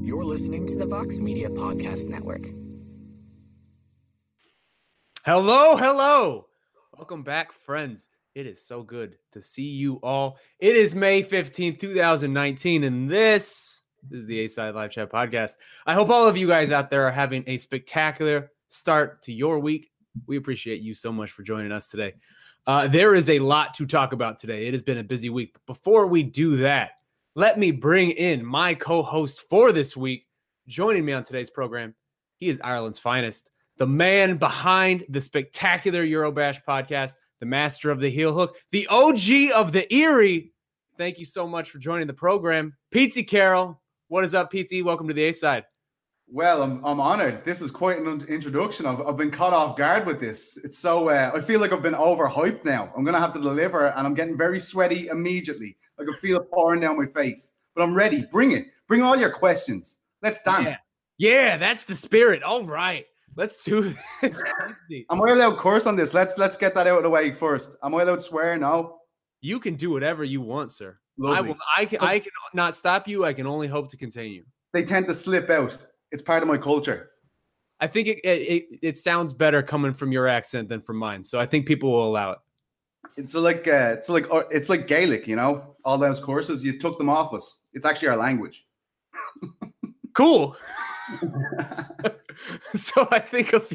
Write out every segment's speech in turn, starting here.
You're listening to the Vox Media Podcast Network. Hello. Welcome back, friends. It is so good to see you all. It is May 15th, 2019, and this is the A-Side Live Chat Podcast. I hope all of you guys out there are having a spectacular start to your week. We appreciate you so much for joining us today. There is a lot to talk about today. It has been a busy week. But before we do that, let me bring in my co-host for this week. Joining me on today's program, he is Ireland's finest, the man behind the spectacular Eurobash podcast, the master of the heel hook, the OG of the Erie. Thank you so much for joining the program. Pete Carroll. What is up, Pete? Welcome to the A-Side. Well, I'm honored. This is quite an introduction. I've been caught off guard with this. It's so, I feel like I've been overhyped now. I'm going to have to deliver, and I'm getting very sweaty immediately. I can feel it pouring down my face. But I'm ready. Bring it. Bring all your questions. Let's dance. Yeah, that's the spirit. All right. Let's do this. Am I allowed curse on this? Let's get that out of the way first. Am I allowed swear? No. You can do whatever you want, sir. Lovely. I can not stop you. I can only hope to contain you. They tend to slip out. It's part of my culture. I think it sounds better coming from your accent than from mine, so I think people will allow it. It's like Gaelic, you know. All those courses, you took them off us. It's actually our language. Cool. So I think a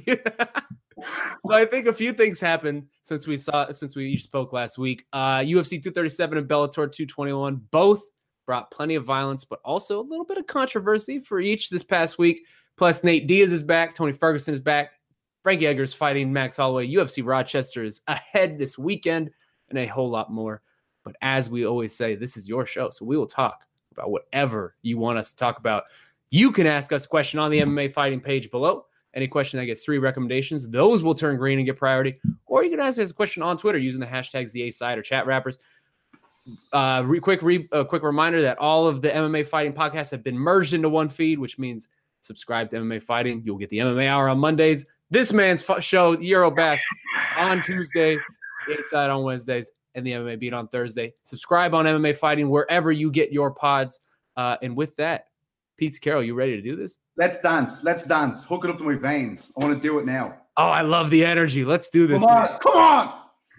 few things happened since we each spoke last week. UFC 237 and Bellator 221 both brought plenty of violence, but also a little bit of controversy for each this past week. Plus, Nate Diaz is back. Tony Ferguson is back. Frankie Edgar's fighting Max Holloway. UFC Rochester is ahead this weekend, and a whole lot more. But as we always say, this is your show, so we will talk about whatever you want us to talk about. You can ask us a question on the MMA fighting page below. Any question that gets 3 recommendations, those will turn green and get priority. Or you can ask us a question on Twitter using the hashtags the A-Side or Chat Rappers. Quick reminder that all of the MMA fighting podcasts have been merged into one feed, which means subscribe to MMA Fighting. You'll get the MMA Hour on Mondays. This man's show, Eurobash, on Tuesday, the A-Side on Wednesdays, and the MMA Beat on Thursday. Subscribe on MMA Fighting wherever you get your pods. And with that, Pete Carroll, you ready to do this? Let's dance. Hook it up to my veins. I want to do it now. Oh, I love the energy. Let's do this. Come on.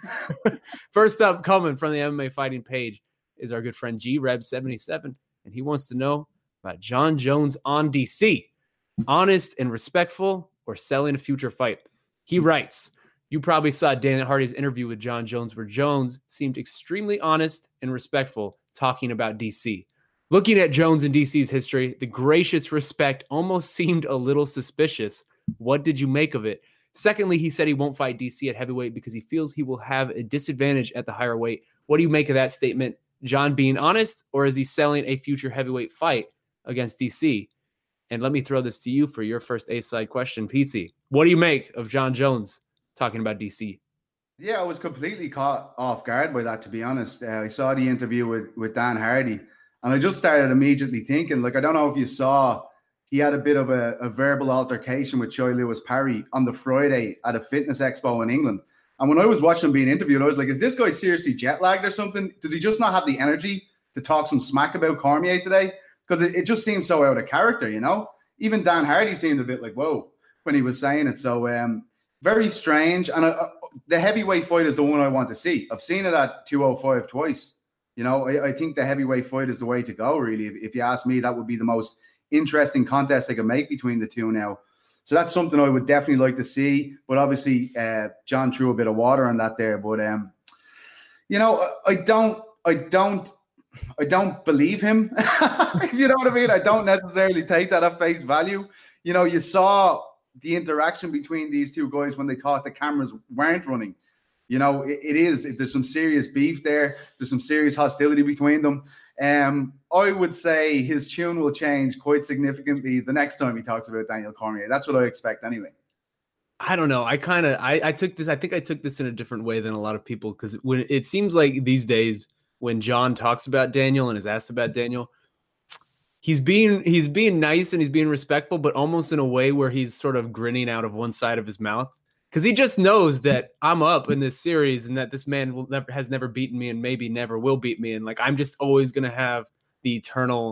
First up, coming from the MMA Fighting page is our good friend GReb77, and he wants to know about Jon Jones on DC. Honest and respectful, or selling a future fight? He writes, you probably saw Dan Hardy's interview with Jon Jones, where Jones seemed extremely honest and respectful talking about DC. Looking at Jones and DC's history, the gracious respect almost seemed a little suspicious. What did you make of it? Secondly, he said he won't fight DC at heavyweight because he feels he will have a disadvantage at the higher weight. What do you make of that statement? Jon being honest, or is he selling a future heavyweight fight against DC? And let me throw this to you for your first A-Side question, Pete. What do you make of Jon Jones talking about DC? Yeah, I was completely caught off guard by that, to be honest. I saw the interview with Dan Hardy, and I just started immediately thinking, I don't know if you saw, he had a bit of a verbal altercation with Choi Lewis Parry on the Friday at a fitness expo in England. And when I was watching him being interviewed, I was like, is this guy seriously jet lagged or something? Does he just not have the energy to talk some smack about Cormier today? Because it just seems so out of character, you know? Even Dan Hardy seemed a bit like, whoa, when he was saying it. So very strange. And the heavyweight fight is the one I want to see. I've seen it at 205 twice. You know, I think the heavyweight fight is the way to go, really. If you ask me, that would be the most interesting contest they can make between the two now. So that's something I would definitely like to see. But obviously, Jon threw a bit of water on that there. But, you know, I don't believe him. If you know what I mean? I don't necessarily take that at face value. You know, you saw the interaction between these two guys when they thought the cameras weren't running. You know, there's some serious beef there. There's some serious hostility between them. I would say his tune will change quite significantly the next time he talks about Daniel Cormier. That's what I expect anyway. I don't know. I took this. I think I took this in a different way than a lot of people, because when it seems like these days when Jon talks about Daniel and is asked about Daniel, he's being nice and he's being respectful, but almost in a way where he's sort of grinning out of one side of his mouth. Because he just knows that I'm up in this series and that this man has never beaten me and maybe never will beat me. And I'm just always going to have the eternal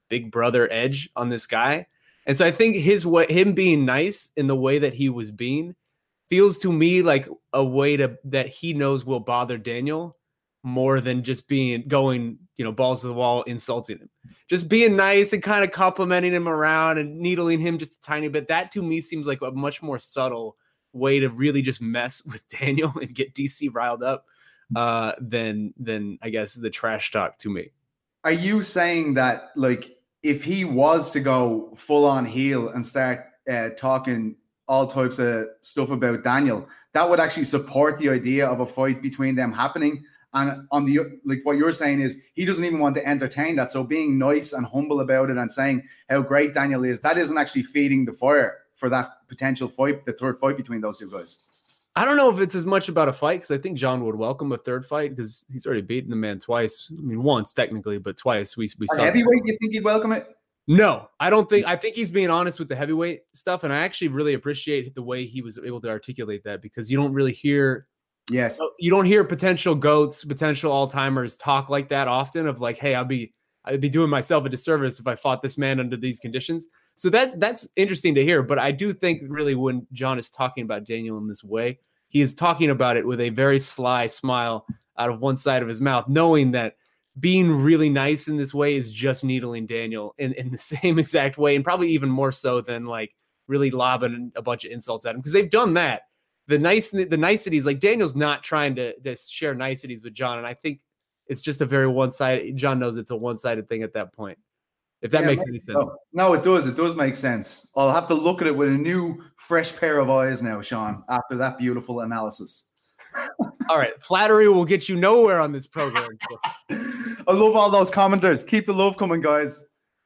big brother edge on this guy. And so I think him being nice in the way that he was being feels to me like a way that he knows will bother Daniel more than just going, balls to the wall, insulting him. Just being nice and kind of complimenting him around and needling him just a tiny bit. That to me seems like a much more subtle way to really just mess with Daniel and get DC riled up than I guess the trash talk to me. Are you saying that, like, if he was to go full on heel and start talking all types of stuff about Daniel, that would actually support the idea of a fight between them happening? And on the, like, what you're saying is he doesn't even want to entertain that. So being nice and humble about it and saying how great Daniel is, that isn't actually feeding the fire for that potential fight, the third fight between those two guys. I don't know if it's as much about a fight, because I think John would welcome a third fight because he's already beaten the man twice. I mean, once technically, but twice. We saw heavyweight. You think he'd welcome it? No, I don't think. I think he's being honest with the heavyweight stuff, and I actually really appreciate the way he was able to articulate that, because you don't really hear. Yes, you don't hear potential GOATs, potential all-timers talk like that often. Of like, hey, I'd be doing myself a disservice if I fought this man under these conditions. So that's interesting to hear. But I do think really when John is talking about Daniel in this way, he is talking about it with a very sly smile out of one side of his mouth, knowing that being really nice in this way is just needling Daniel in the same exact way, and probably even more so than like really lobbing a bunch of insults at him, because they've done that. The niceties, like Daniel's not trying to share niceties with John, and I think it's just a very one-sided. John knows it's a one-sided thing at that point. If that makes any sense. No, it does. It does make sense. I'll have to look at it with a new, fresh pair of eyes now, Sean, after that beautiful analysis. All right. Flattery will get you nowhere on this program. I love all those commenters. Keep the love coming, guys.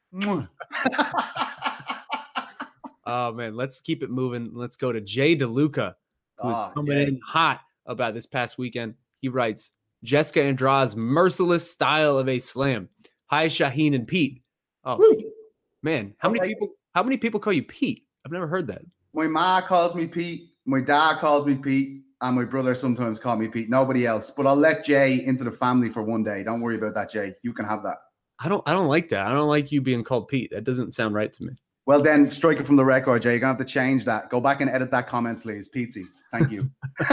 Oh, man. Let's keep it moving. Let's go to Jay DeLuca, who's coming in hot about this past weekend. He writes, Jessica Andrade's merciless style of a slam. Hi, Shaheen and Pete. Oh, Pete. Man, how many people call you Pete? I've never heard that. My ma calls me Pete. My dad calls me Pete. And my brother sometimes calls me Pete. Nobody else. But I'll let Jay into the family for one day. Don't worry about that, Jay. You can have that. I don't like that. I don't like you being called Pete. That doesn't sound right to me. Well, then strike it from the record, Jay. You're going to have to change that. Go back and edit that comment, please. Petesy. Thank you.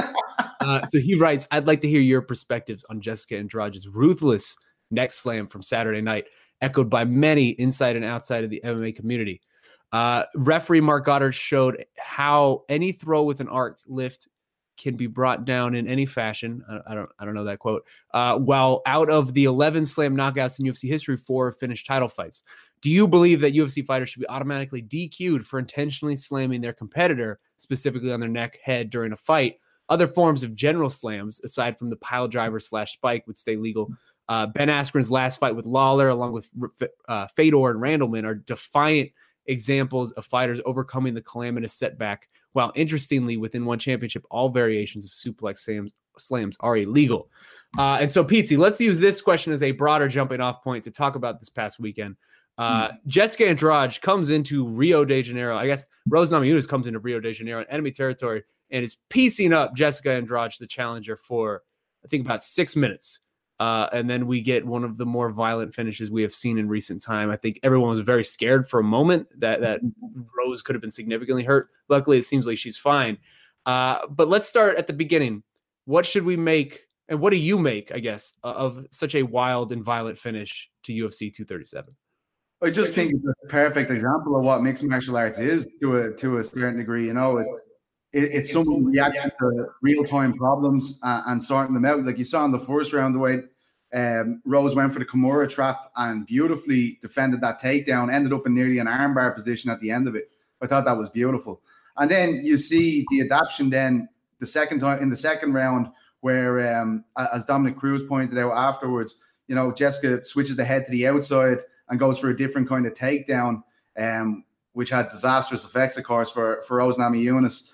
So he writes, I'd like to hear your perspectives on Jessica Andrade's ruthless neck slam from Saturday night, echoed by many inside and outside of the MMA community. Referee Mark Goddard showed how any throw with an arc lift can be brought down in any fashion. I don't know that quote. While out of the 11 slam knockouts in UFC history, 4 finished title fights. Do you believe that UFC fighters should be automatically DQ'd for intentionally slamming their competitor, specifically on their neck, head during a fight? Other forms of general slams, aside from the pile driver / spike, would stay legal. Ben Askren's last fight with Lawler, along with Fedor and Randleman, are defiant examples of fighters overcoming the calamitous setback. While interestingly, within one championship, all variations of suplex slams are illegal. And so, Pete, let's use this question as a broader jumping off point to talk about this past weekend. Jessica Andrade comes into Rio de Janeiro. I guess Rose Namajunas comes into Rio de Janeiro in enemy territory and is piecing up Jessica Andrade, the challenger, for, I think, about 6 minutes. And then we get one of the more violent finishes we have seen in recent time. I think everyone was very scared for a moment that Rose could have been significantly hurt. Luckily, it seems like she's fine. But let's start at the beginning. What should we make, and what do you make, I guess, of such a wild and violent finish to UFC 237? I just think it's a perfect example of what mixed martial arts is to a certain degree. You know, it's someone reacting to real-time problems and sorting them out. Like you saw in the first round, the way Rose went for the Kimura trap and beautifully defended that takedown, ended up in nearly an armbar position at the end of it. I thought that was beautiful. And then you see the adaptation then the second time in the second round where, as Dominic Cruz pointed out afterwards, you know, Jessica switches the head to the outside and goes for a different kind of takedown, which had disastrous effects, of course, for Rose Namajunas.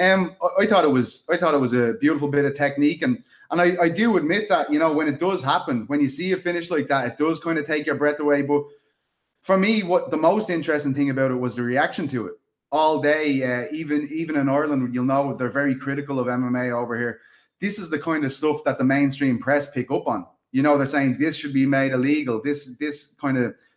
I thought it was a beautiful bit of technique, and I do admit that, you know, when it does happen, when you see a finish like that, it does kind of take your breath away. But for me, what the most interesting thing about it was the reaction to it all day. Even in Ireland, you'll know they're very critical of MMA over here. This is the kind of stuff that the mainstream press pick up on. You know, they're saying this should be made illegal. This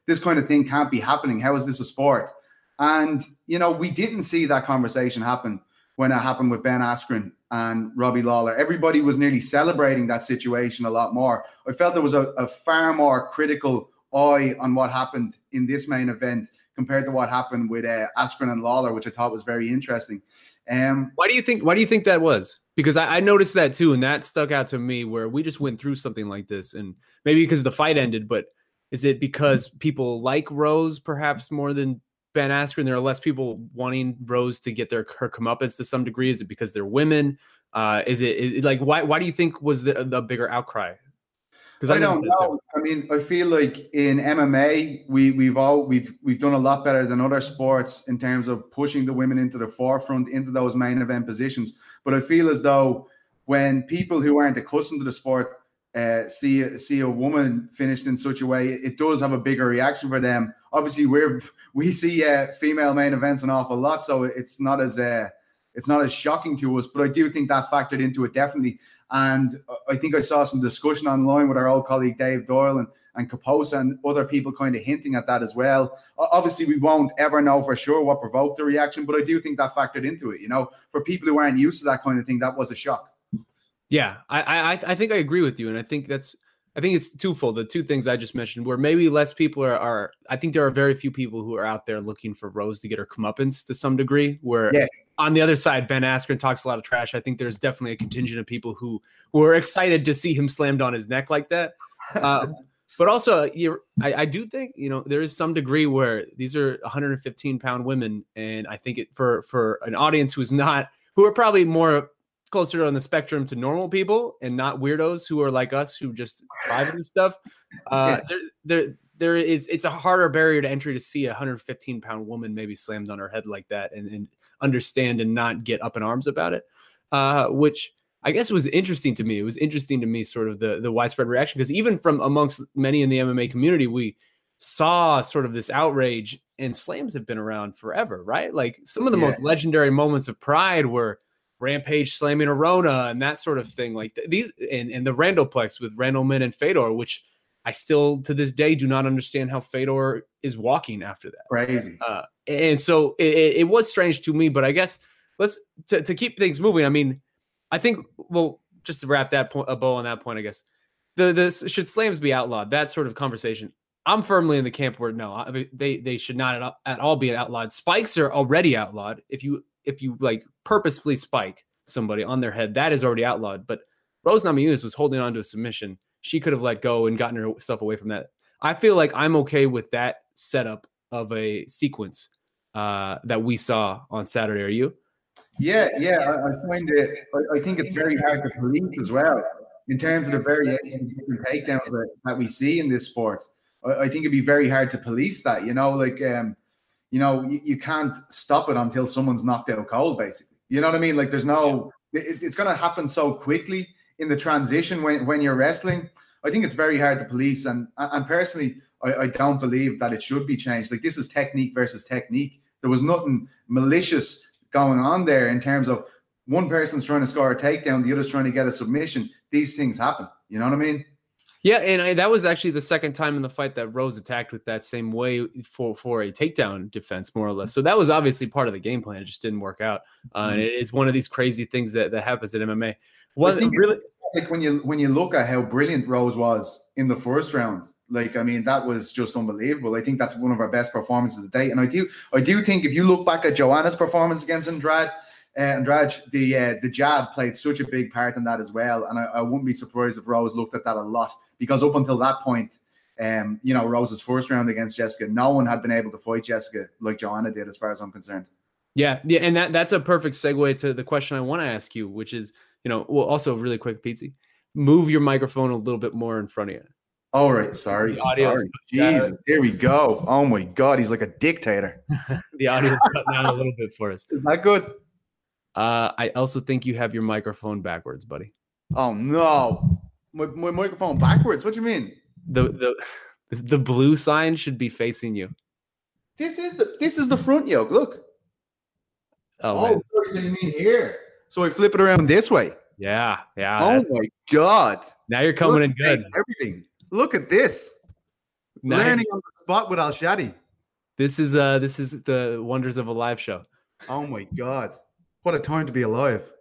this kind of thing can't be happening. How is this a sport? And, we didn't see that conversation happen when it happened with Ben Askren and Robbie Lawler. Everybody was nearly celebrating that situation a lot more. I felt there was a far more critical eye on what happened in this main event compared to what happened with Askren and Lawler, which I thought was very interesting. Why do you think that was? Because I noticed that too, and that stuck out to me, where we just went through something like this, and maybe because the fight ended, but is it because people like Rose perhaps more than Ben Askren? There are less people wanting Rose to get her comeuppance to some degree. Is it because they're women? Is it like why do you think was the bigger outcry? Because I don't know. I mean, I feel like in MMA we've done a lot better than other sports in terms of pushing the women into the forefront, into those main event positions. But I feel as though when people who aren't accustomed to the sport see a woman finished in such a way, it does have a bigger reaction for them. Obviously, we see female main events an awful lot, so it's not as shocking to us. But I do think that factored into it definitely. And I think I saw some discussion online with our old colleague Dave Doyle and Kaposa and other people kind of hinting at that as well. Obviously, we won't ever know for sure what provoked the reaction, but I do think that factored into it. For people who aren't used to that kind of thing, that was a shock. Yeah, I think I agree with you, and I think it's twofold. The two things I just mentioned, where maybe less people are. I think there are very few people who are out there looking for Rose to get her comeuppance to some degree. Where on the other side, Ben Askren talks a lot of trash. I think there's definitely a contingent of people who are excited to see him slammed on his neck like that. But also, I do think there is some degree where these are 115-pound women, and I think for an audience who are probably more closer on the spectrum to normal people and not weirdos who are like us who just thrive in this stuff. It's a harder barrier to entry to see a 115-pound woman maybe slammed on her head like that and understand and not get up in arms about it, which I guess was interesting to me. It was interesting to me, sort of the widespread reaction, because even from amongst many in the MMA community, we saw sort of this outrage, and slams have been around forever, right? Like some of the most legendary moments of Pride were Rampage slamming Arona and that sort of thing, like these and the Randallplex with Randleman and Fedor, which I still to this day do not understand how Fedor is walking after that. Crazy. And so it was strange to me, but I guess to keep things moving. I mean, I think, well, just to wrap a bow on that point, I guess should slams be outlawed? That sort of conversation. I'm firmly in the camp where no, I mean, they should not at all be outlawed. Spikes are already outlawed. If you like purposefully spike somebody on their head, that is already outlawed. But Rose Namajunas was holding on to a submission. She could have let go and gotten herself away from that. I feel like I'm okay with that setup of a sequence that we saw on Saturday. Are you? Yeah. I find it. I think it's very hard to police as well in terms of the variations and takedowns that we see in this sport. I think it'd be very hard to police that. You can't stop it until someone's knocked out cold, basically. You know what I mean? Like there's no, it's going to happen so quickly in the transition when you're wrestling. I think it's very hard to police. And personally, I don't believe that it should be changed. Like this is technique versus technique. There was nothing malicious going on there in terms of one person's trying to score a takedown, the other's trying to get a submission. These things happen. You know what I mean? Yeah, and that was actually the second time in the fight that Rose attacked with that same way for a takedown defense, more or less. So that was obviously part of the game plan. It just didn't work out. And it is one of these crazy things that happens in MMA. Like when you look at how brilliant Rose was in the first round, like, I mean, that was just unbelievable. I think that's one of our best performances of the day. And I do think if you look back at Joanna's performance against Andrade, the jab played such a big part in that as well. And I wouldn't be surprised if Rose looked at that a lot, because up until that point, Rose's first round against Jessica, no one had been able to fight Jessica like Joanna did, as far as I'm concerned. Yeah. And that's a perfect segue to the question I want to ask you, which is, also really quick, Pizzi, move your microphone a little bit more in front of you. All right. Sorry. Jesus, here we go. Oh my God. He's like a dictator. The audio's cut down a little bit for us. Is that good? I also think you have your microphone backwards, buddy. Oh no. My microphone backwards. What do you mean? The blue sign should be facing you. This is the front yoke. Look. Oh, so you mean here? So I flip it around this way. Yeah. Oh my God. Now you're coming in good. Everything. Look at this. Learning on the spot with Al Shadi. This is the wonders of a live show. Oh my God. What a time to be alive.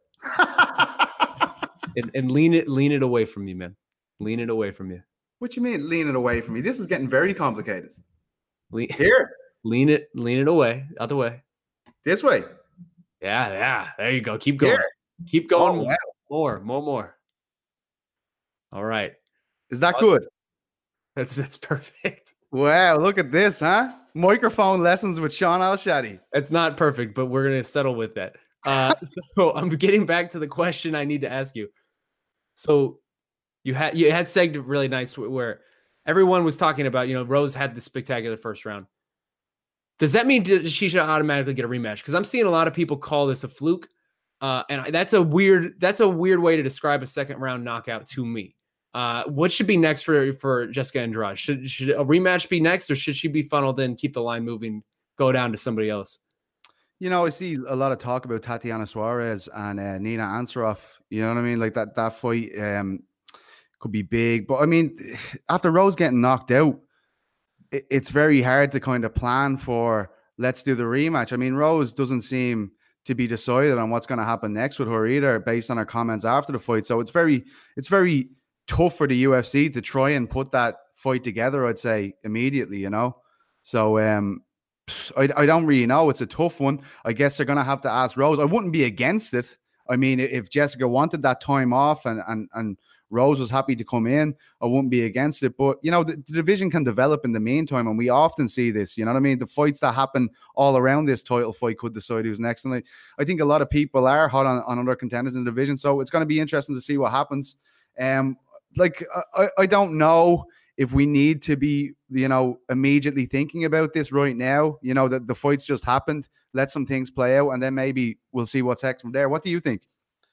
and lean it away from you, man. Lean it away from you. What you mean lean it away from me? This is getting very complicated. Here. Lean it away. Other way. This way. Yeah. There you go. Keep going. Here. Keep going. Oh, wow. More. All right. Is that good? That's perfect. Wow, look at this, huh? Microphone lessons with Sean Al Shadi. It's not perfect, but we're gonna settle with that. So I'm getting back to the question I need to ask you. So you had segged really nice where everyone was talking about, Rose had this spectacular first round. Does that mean she should automatically get a rematch? Because I'm seeing a lot of people call this a fluke, and that's a weird way to describe a second round knockout to me. What should be next for Jessica Andrade? Should a rematch be next, or should she be funneled in, keep the line moving, go down to somebody else? I see a lot of talk about Tatiana Suarez and Nina Ansaroff. You know what I mean? Like that fight could be big. But I mean, after Rose getting knocked out, it's very hard to kind of plan for, let's do the rematch. I mean, Rose doesn't seem to be decided on what's going to happen next with her either, based on her comments after the fight. So it's very tough for the UFC to try and put that fight together, I'd say, immediately, So I don't really know. It's a tough one. I guess they're going to have to ask Rose. I wouldn't be against it. I mean, if Jessica wanted that time off and Rose was happy to come in, I wouldn't be against it. But, the division can develop in the meantime, and we often see this, you know what I mean? The fights that happen all around this title fight could decide who's next. And I think a lot of people are hot on other contenders in the division, so it's going to be interesting to see what happens. I don't know if we need to be, immediately thinking about this right now. That the fights just happened. Let some things play out, and then maybe we'll see what's next from there. What do you think?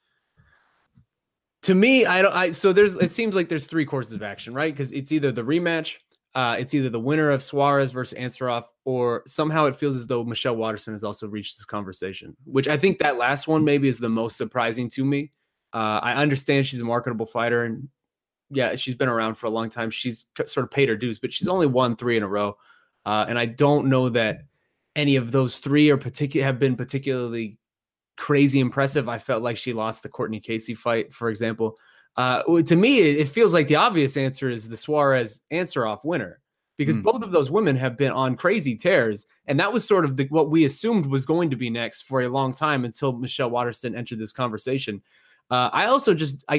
To me, it seems like there's three courses of action, right? Because it's either the rematch, it's either the winner of Suarez versus Ansaroff, or somehow it feels as though Michelle Waterson has also reached this conversation, which I think that last one maybe is the most surprising to me. I understand she's a marketable fighter, and yeah, she's been around for a long time. She's sort of paid her dues, but she's only won 3 in a row. And I don't know that any of those 3 have been particularly crazy impressive. I felt like she lost the Courtney Casey fight, for example. To me, it feels like the obvious answer is the Suarez Ansaroff winner, because both of those women have been on crazy tears. And that was sort of what we assumed was going to be next for a long time until Michelle Waterson entered this conversation. I also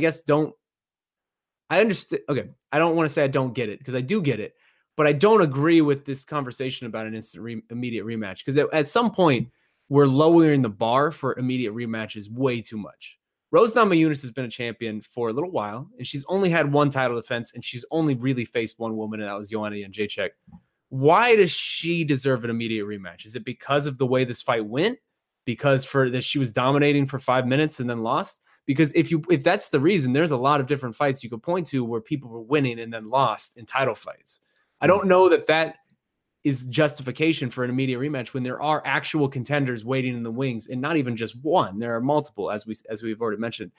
I understand. Okay, I don't want to say I don't get it, because I do get it, but I don't agree with this conversation about an instant immediate rematch, because at some point we're lowering the bar for immediate rematches way too much. Rose Namajunas has been a champion for a little while, and she's only had 1 title defense, and she's only really faced 1 woman, and that was Joanna Jędrzejczyk. Why does she deserve an immediate rematch? Is it because of the way this fight went? Because that she was dominating for 5 minutes and then lost? Because if that's the reason, there's a lot of different fights you could point to where people were winning and then lost in title fights. I don't know that is justification for an immediate rematch when there are actual contenders waiting in the wings, and not even just one. There are multiple, as we've already mentioned.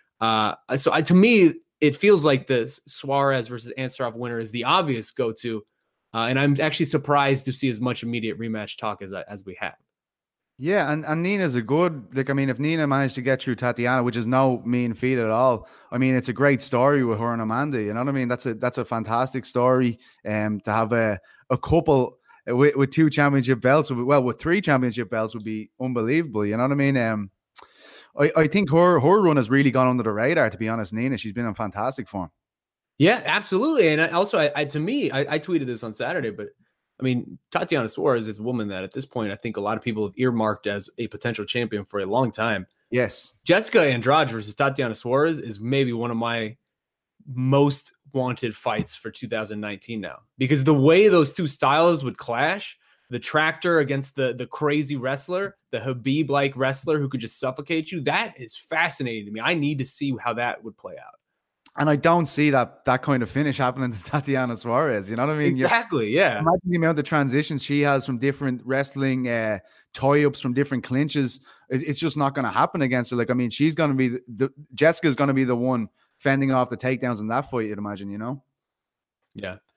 To me, it feels like the Suarez versus Ansaroff winner is the obvious go-to, and I'm actually surprised to see as much immediate rematch talk as we have. Yeah, and Nina's a good, if Nina managed to get through Tatiana, which is no mean feat at all, I mean, it's a great story with her and Amanda, you know what I mean? That's a fantastic story, to have a couple with 2 championship belts, with 3 championship belts would be unbelievable, you know what I mean? I think her run has really gone under the radar, to be honest, Nina. She's been in fantastic form. Yeah, absolutely. And I tweeted this on Saturday, but I mean, Tatiana Suarez is a woman that at this point, I think a lot of people have earmarked as a potential champion for a long time. Yes. Jessica Andrade versus Tatiana Suarez is maybe one of my most wanted fights for 2019 now, because the way those 2 styles would clash, the tractor against the crazy wrestler, the Khabib-like wrestler who could just suffocate you, that is fascinating to me. I need to see how that would play out. And I don't see that kind of finish happening to Tatiana Suarez. You know what I mean? Exactly, yeah. Imagine the amount of transitions she has from different wrestling tie-ups, from different clinches. It's just not going to happen against her. Like, I mean, she's going to be Jessica's going to be the one fending off the takedowns in that fight, you'd imagine, you know? Yeah.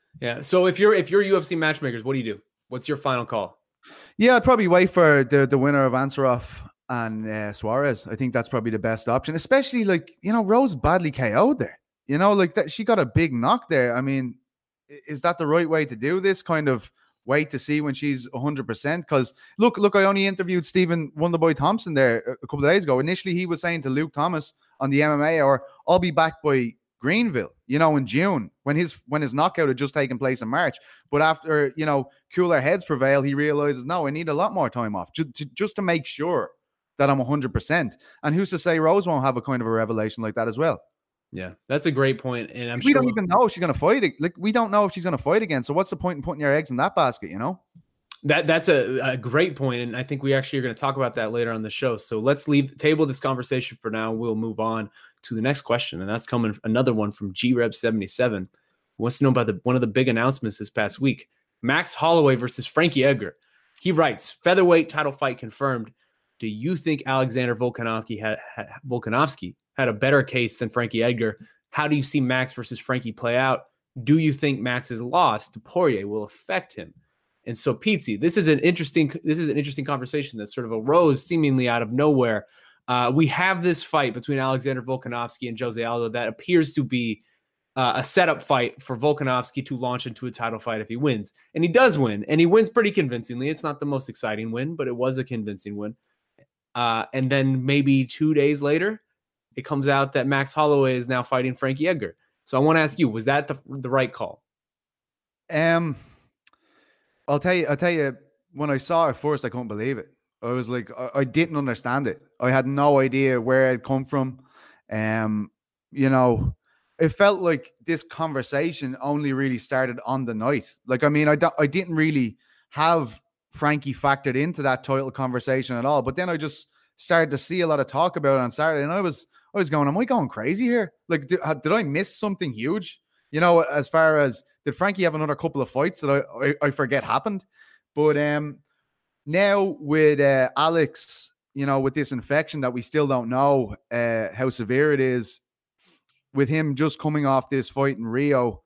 Yeah. So if you're UFC matchmakers, what do you do? What's your final call? Yeah, I'd probably wait for the winner of Ansarov and Suarez. I think that's probably the best option, especially like, Rose badly KO'd there. Like that, she got a big knock there. I mean, is that the right way to do this? Kind of wait to see when she's 100%. Because look, I only interviewed Stephen Wonderboy Thompson there a couple of days ago. Initially, he was saying to Luke Thomas on the MMA Hour, I'll be back by Greenville, in June when his knockout had just taken place in March. But after, cooler heads prevail, he realizes, no, I need a lot more time off just to make sure that I'm 100%. And who's to say Rose won't have a kind of a revelation like that as well? Yeah, that's a great point. And we don't even know if she's going to fight. Like, we don't know if she's going to fight again. So what's the point in putting your eggs in that basket, That's a great point. And I think we actually are going to talk about that later on the show. So let's table this conversation for now. We'll move on to the next question. And that's coming, another one from GReb77, who wants to know about one of the big announcements this past week. Max Holloway versus Frankie Edgar. He writes, featherweight title fight confirmed. Do you think Alexander Volkanovski had a better case than Frankie Edgar? How do you see Max versus Frankie play out? Do you think Max's loss to Poirier will affect him? And so, Pizzi, this is an interesting conversation that sort of arose seemingly out of nowhere. We have this fight between Alexander Volkanovski and Jose Aldo that appears to be a setup fight for Volkanovski to launch into a title fight if he wins. And he does win, and he wins pretty convincingly. It's not the most exciting win, but it was a convincing win. And then maybe 2 days later, it comes out that Max Holloway is now fighting Frankie Edgar. So I want to ask you, was that the right call? I'll tell you, when I saw it first, I couldn't believe it. I was like, I didn't understand it. I had no idea where it come from. It felt like this conversation only really started on the night. Like, I mean, I didn't really have Frankie factored into that title conversation at all. But then I just started to see a lot of talk about it on Saturday, and I was going, am I going crazy here? Like, did I miss something huge? As far as, did Frankie have another couple of fights that I forget happened? But now with Alex, with this infection that we still don't know how severe it is, with him just coming off this fight in Rio,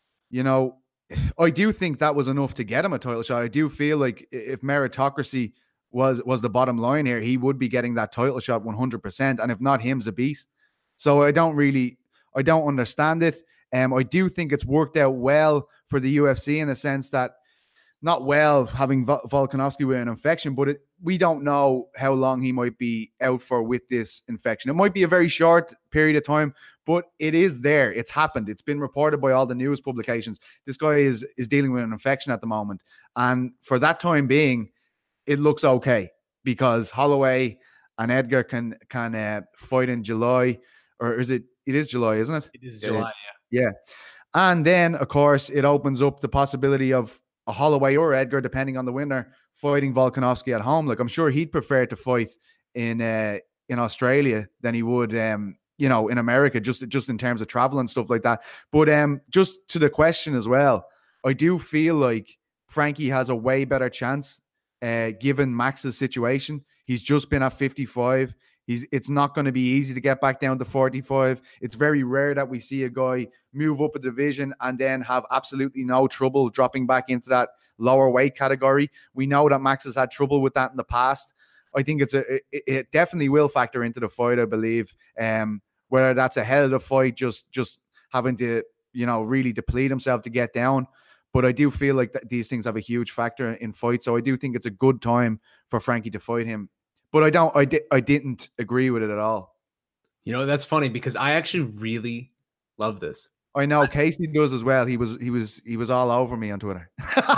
I do think that was enough to get him a title shot. I do feel like if meritocracy was the bottom line here, he would be getting that title shot 100%. And if not him, Zabit. So I don't understand it. I do think it's worked out well for the UFC in the sense that, not well having Volkanovski with an infection, but we don't know how long he might be out for with this infection. It might be a very short period of time, but it is there. It's happened. It's been reported by all the news publications. This guy is dealing with an infection at the moment. And for that time being, it looks okay because Holloway and Edgar can fight in July, or it is July, isn't it? It is July, yeah. And then, of course, it opens up the possibility of a Holloway or Edgar, depending on the winner, fighting Volkanovski at home. Like, I'm sure he'd prefer to fight in Australia than he would, in America, just in terms of travel and stuff like that. But just to the question as well, I do feel like Frankie has a way better chance given Max's situation. He's just been at 55. It's not going to be easy to get back down to 45. It's very rare that we see a guy move up a division and then have absolutely no trouble dropping back into that lower weight category. We know that Max has had trouble with that in the past. I think it definitely will factor into the fight, I believe. Whether that's ahead of the fight, just having to, really deplete himself to get down. But I do feel like these things have a huge factor in fights. So I do think it's a good time for Frankie to fight him. But I didn't agree with it at all. That's funny because I actually really love this. I know Casey does as well. He was all over me on Twitter.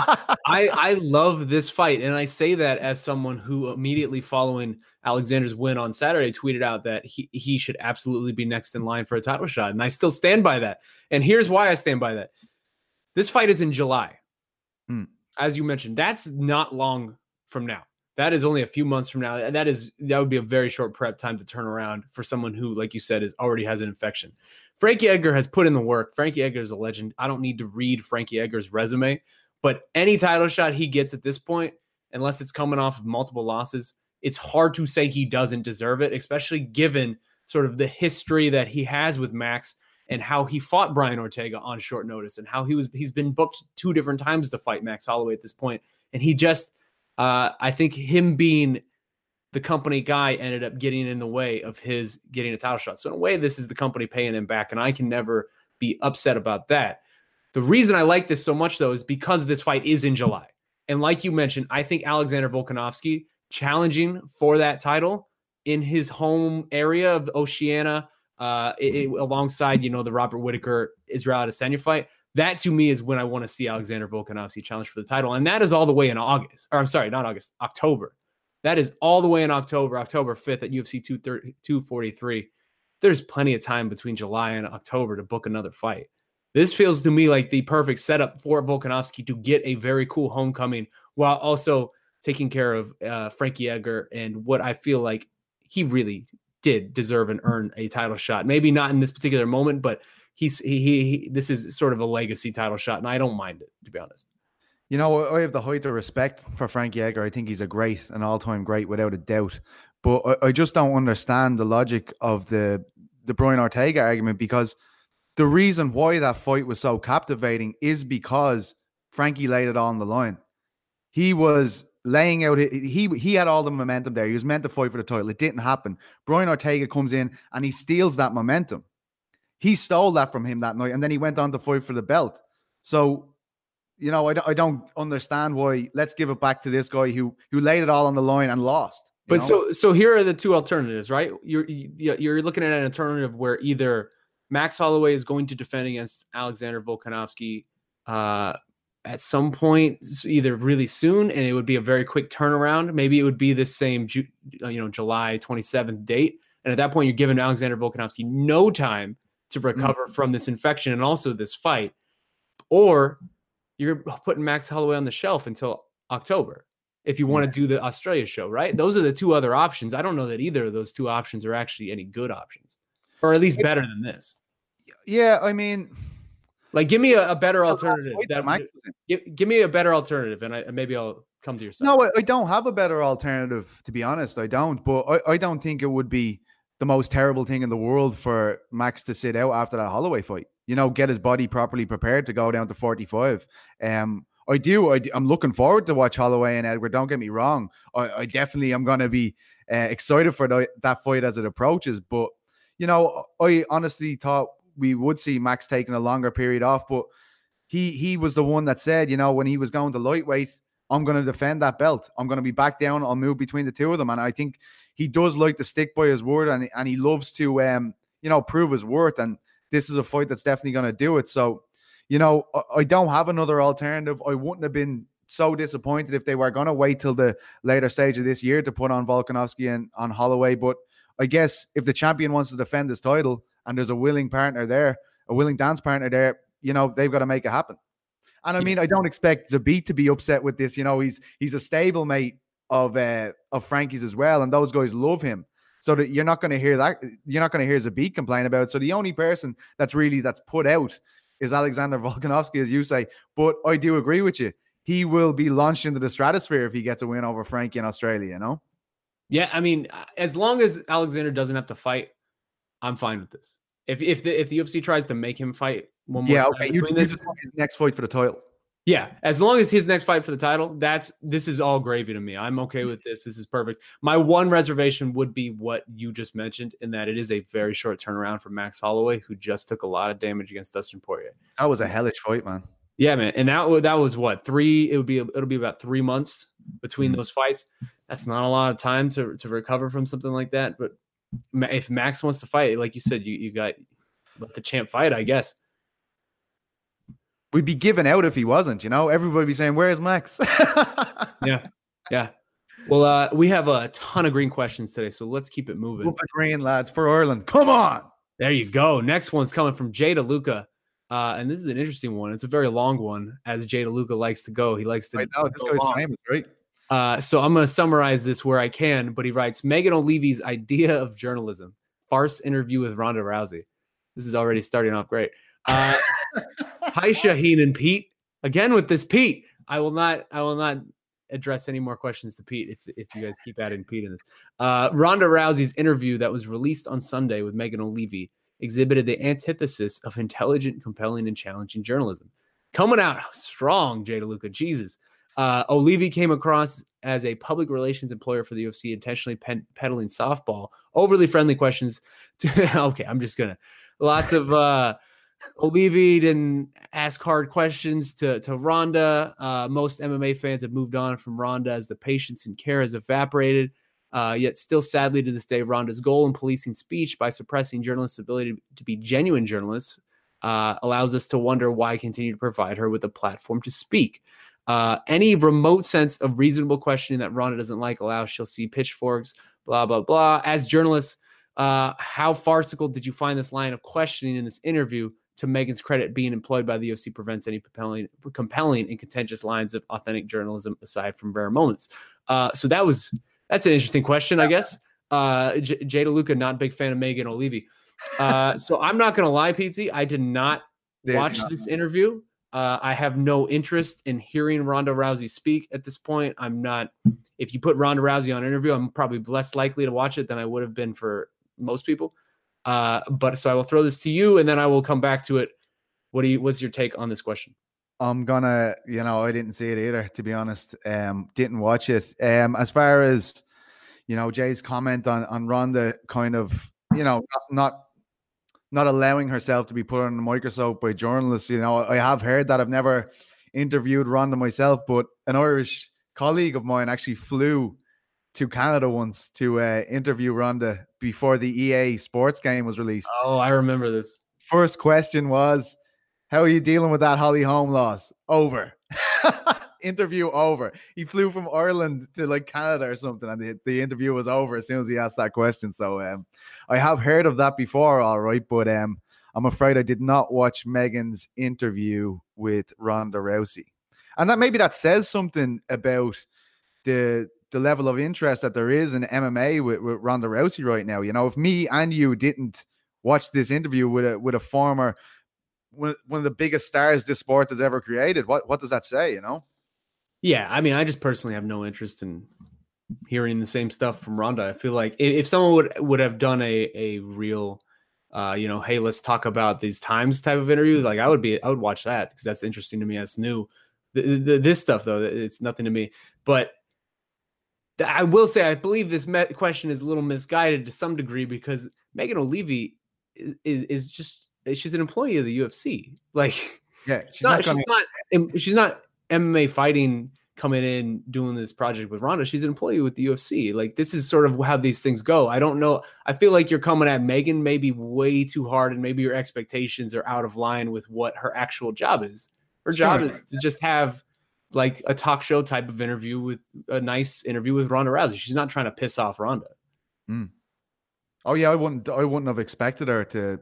I love this fight. And I say that as someone who immediately following Alexander's win on Saturday tweeted out that he should absolutely be next in line for a title shot. And I still stand by that. And here's why I stand by that. This fight is in July. As you mentioned, that's not long from now. That is only a few months from now. And that would be a very short prep time to turn around for someone who, like you said, already has an infection. Frankie Edgar has put in the work. Frankie Edgar is a legend. I don't need to read Frankie Edgar's resume, but any title shot he gets at this point, unless it's coming off of multiple losses, it's hard to say he doesn't deserve it, especially given sort of the history that he has with Max and how he fought Brian Ortega on short notice, and how he's been booked 2 different times to fight Max Holloway at this point. And he just, I think him being the company guy ended up getting in the way of his getting a title shot. So in a way, this is the company paying him back, and I can never be upset about that. The reason I like this so much, though, is because this fight is in July. And like you mentioned, I think Alexander Volkanovski challenging for that title in his home area of Oceania, alongside, the Robert Whittaker, Israel Adesanya fight, that to me is when I want to see Alexander Volkanovski challenge for the title. And that is all the way in October. That is all the way in October 5th at UFC 243. There's plenty of time between July and October to book another fight. This feels to me like the perfect setup for Volkanovski to get a very cool homecoming while also taking care of Frankie Edgar, and what I feel like he really did deserve and earn a title shot. Maybe not in this particular moment, but this is sort of a legacy title shot, and I don't mind it, to be honest. I have the height of respect for Frankie Edgar. I think he's an all-time great without a doubt. But I just don't understand the logic of the Brian Ortega argument, because the reason why that fight was so captivating is because Frankie laid it all on the line. He was laying out, he had all the momentum there. He was meant to fight for the title. It didn't happen. Brian Ortega comes in and he steals that momentum. He stole that from him that night, and then he went on to fight for the belt. So, I don't understand why. Let's give it back to this guy who laid it all on the line and lost. But so here are the 2 alternatives, right? You're looking at an alternative where either Max Holloway is going to defend against Alexander Volkanovski at some point, either really soon, and it would be a very quick turnaround. Maybe it would be the same, July 27th date. And at that point, you're giving Alexander Volkanovski no time to recover from this infection and also this fight. Or you're putting Max Holloway on the shelf until October if you want to do the Australia show, right? Those are the 2 other options. I don't know that either of those 2 options are actually any good options, or at least better than this. Yeah, I mean, like, give me a better alternative. Give me a better alternative, and maybe I'll come to your side. No, I don't have a better alternative, to be honest. I don't. But I don't think it would be the most terrible thing in the world for Max to sit out after that Holloway fight. Get his body properly prepared to go down to 45. I'm looking forward to watch Holloway and Edgar. Don't get me wrong. I definitely am going to be excited for that fight as it approaches. But, I honestly thought we would see Max taking a longer period off. But he was the one that said, when he was going to lightweight, I'm going to defend that belt. I'm going to be back down. I'll move between the 2 of them. And I think he does like to stick by his word, and he loves to, prove his worth. And this is a fight that's definitely going to do it. So, I don't have another alternative. I wouldn't have been so disappointed if they were going to wait till the later stage of this year to put on Volkanovski and on Holloway. But I guess if the champion wants to defend his title and there's a willing partner there, a willing dance partner there, they've got to make it happen. And I mean, I don't expect Zabit to be upset with this. He's a stablemate of Frankie's as well, and those guys love him. So that you're not going to hear that. You're not going to hear Zabit complain about it. So the only person that's put out is Alexander Volkanovski, as you say. But I do agree with you. He will be launched into the stratosphere if he gets a win over Frankie in Australia, Yeah, I mean, as long as Alexander doesn't have to fight, I'm fine with this. If the UFC tries to make him fight one more time, okay. This is his next fight for the title. Yeah, as long as his next fight for the title, this is all gravy to me. I'm okay with this. This is perfect. My one reservation would be what you just mentioned, in that it is a very short turnaround for Max Holloway, who just took a lot of damage against Dustin Poirier. That was a hellish fight, man. Yeah, man, and that was what, 3? It'll be about 3 months between those fights. That's not a lot of time to recover from something like that. But if Max wants to fight, like you said, you got let the champ fight, I guess. We'd be given out if he wasn't, everybody would be saying, where's Max? Yeah. Well, we have a ton of green questions today, so let's keep it moving. Green, lads, for Ireland. Come on. There you go. Next one's coming from Jay DeLuca. And this is an interesting one. It's a very long one, as Jay DeLuca likes to go. He likes to. I know, this guy's famous, right? So I'm going to summarize this where I can, but he writes, Megan O'Leary's idea of journalism, farce interview with Ronda Rousey. This is already starting off great. Hi, Shaheen and Pete. Again with this Pete. I will not address any more questions to Pete if you guys keep adding Pete in this. Ronda Rousey's interview that was released on Sunday with Megan O'Leary exhibited the antithesis of intelligent, compelling, and challenging journalism. Coming out strong, Jay DeLuca, Jesus. Olivi came across as a public relations employer for the UFC, intentionally peddling softball, overly friendly questions. Okay, I'm just going to. Lots of Olivi didn't ask hard questions to Ronda. Most MMA fans have moved on from Ronda as the patience and care has evaporated. Yet still, sadly, to this day, Ronda's goal in policing speech by suppressing journalists' ability to be genuine journalists allows us to wonder why continue to provide her with a platform to speak. Any remote sense of reasonable questioning that Ronda doesn't like allows she'll see pitchforks, blah, blah, blah. As journalists, how farcical did you find this line of questioning in this interview? To Megan's credit, being employed by the UFC prevents any compelling and contentious lines of authentic journalism aside from rare moments. So that's an interesting question, I guess. Jay DeLuca, not a big fan of Megan Olivi. So I'm not going to lie, Pete. I did not watch this interview. I have no interest in hearing Ronda Rousey speak at this point. I'm not. If you put Ronda Rousey on an interview, I'm probably less likely to watch it than I would have been for most people. But so I will throw this to you, and then I will come back to it. What's your take on this question? I'm gonna, I didn't see it either, to be honest. Didn't watch it. As far as, Jay's comment on Ronda kind of, not allowing herself to be put on the microscope by journalists. I have heard that. I've never interviewed Ronda myself, but an Irish colleague of mine actually flew to Canada once to interview Ronda before the EA Sports game was released. Oh, I remember this. First question was, how are you dealing with that Holly Holm loss? Over. Interview over. He flew from Ireland to Canada or something, and the interview was over as soon as he asked that question. So I have heard of that before, all right, but I'm afraid I did not watch Megan's interview with Ronda Rousey. And that says something about the level of interest that there is in MMA with Ronda Rousey right now. If me and you didn't watch this interview with a former one of the biggest stars this sport has ever created, what does that say? Yeah, I mean, I just personally have no interest in hearing the same stuff from Ronda. I feel like if someone would have done a real, hey, let's talk about these times type of interview, I would watch that because that's interesting to me. That's new. This stuff though, it's nothing to me. But I will say, I believe this question is a little misguided to some degree because Megan Olivi is just, she's an employee of the UFC. She's not MMA fighting coming in doing this project with Ronda. She's an employee with the UFC. This is sort of how these things go. I don't know. I feel like you're coming at Megan maybe way too hard, and maybe your expectations are out of line with what her actual job is. Her job is to just have a talk show type of interview with a nice interview with Ronda Rousey. She's not trying to piss off Ronda. Mm. Oh yeah, I wouldn't have expected her to,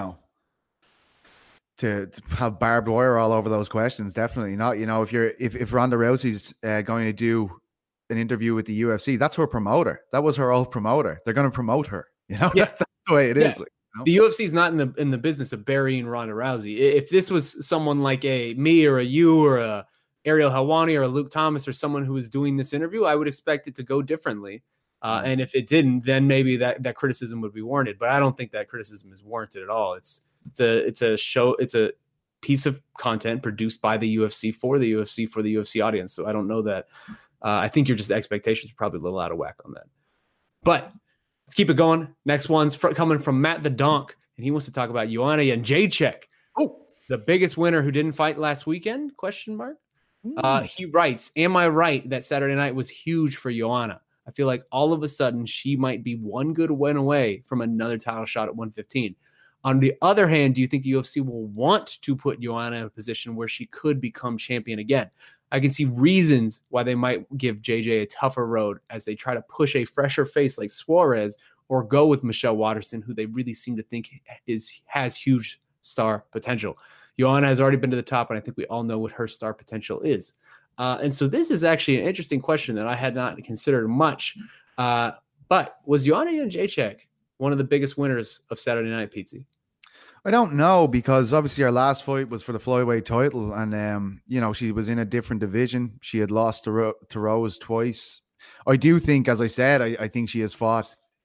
to have barbed wire all over those questions. Definitely not. If Ronda Rousey's going to do an interview with the UFC, that's her promoter. That was her old promoter. They're going to promote her. Yeah. That's the way it is. The UFC is not in the business of burying Ronda Rousey. If this was someone like a me or a you or a Ariel Helwani or a Luke Thomas or someone who was doing this interview, I would expect it to go differently. And if it didn't, then maybe that criticism would be warranted. But I don't think that criticism is warranted at all. It's a show. It's a piece of content produced by the UFC for the UFC audience. So I don't know that. I think your expectations are probably a little out of whack on that. But let's keep it going. Next one's coming from Matt the Donk, and he wants to talk about Joanna Jędrzejczyk. Oh, the biggest winner who didn't fight last weekend? ? He writes, am I right that Saturday night was huge for Joanna? I feel like all of a sudden she might be one good win away from another title shot at 115. On the other hand, do you think the UFC will want to put Joanna in a position where she could become champion again? I can see reasons why they might give JJ a tougher road as they try to push a fresher face like Suarez or go with Michelle Waterson, who they really seem to think has huge star potential. Joanna has already been to the top, and I think we all know what her star potential is. And so this is actually an interesting question that I had not considered much. But was Joanna Jędrzejczyk one of the biggest winners of Saturday night, Pizzi? I don't know, because obviously her last fight was for the flyweight title, and she was in a different division. She had lost to Rose twice. I do think, as I said, I think she has fought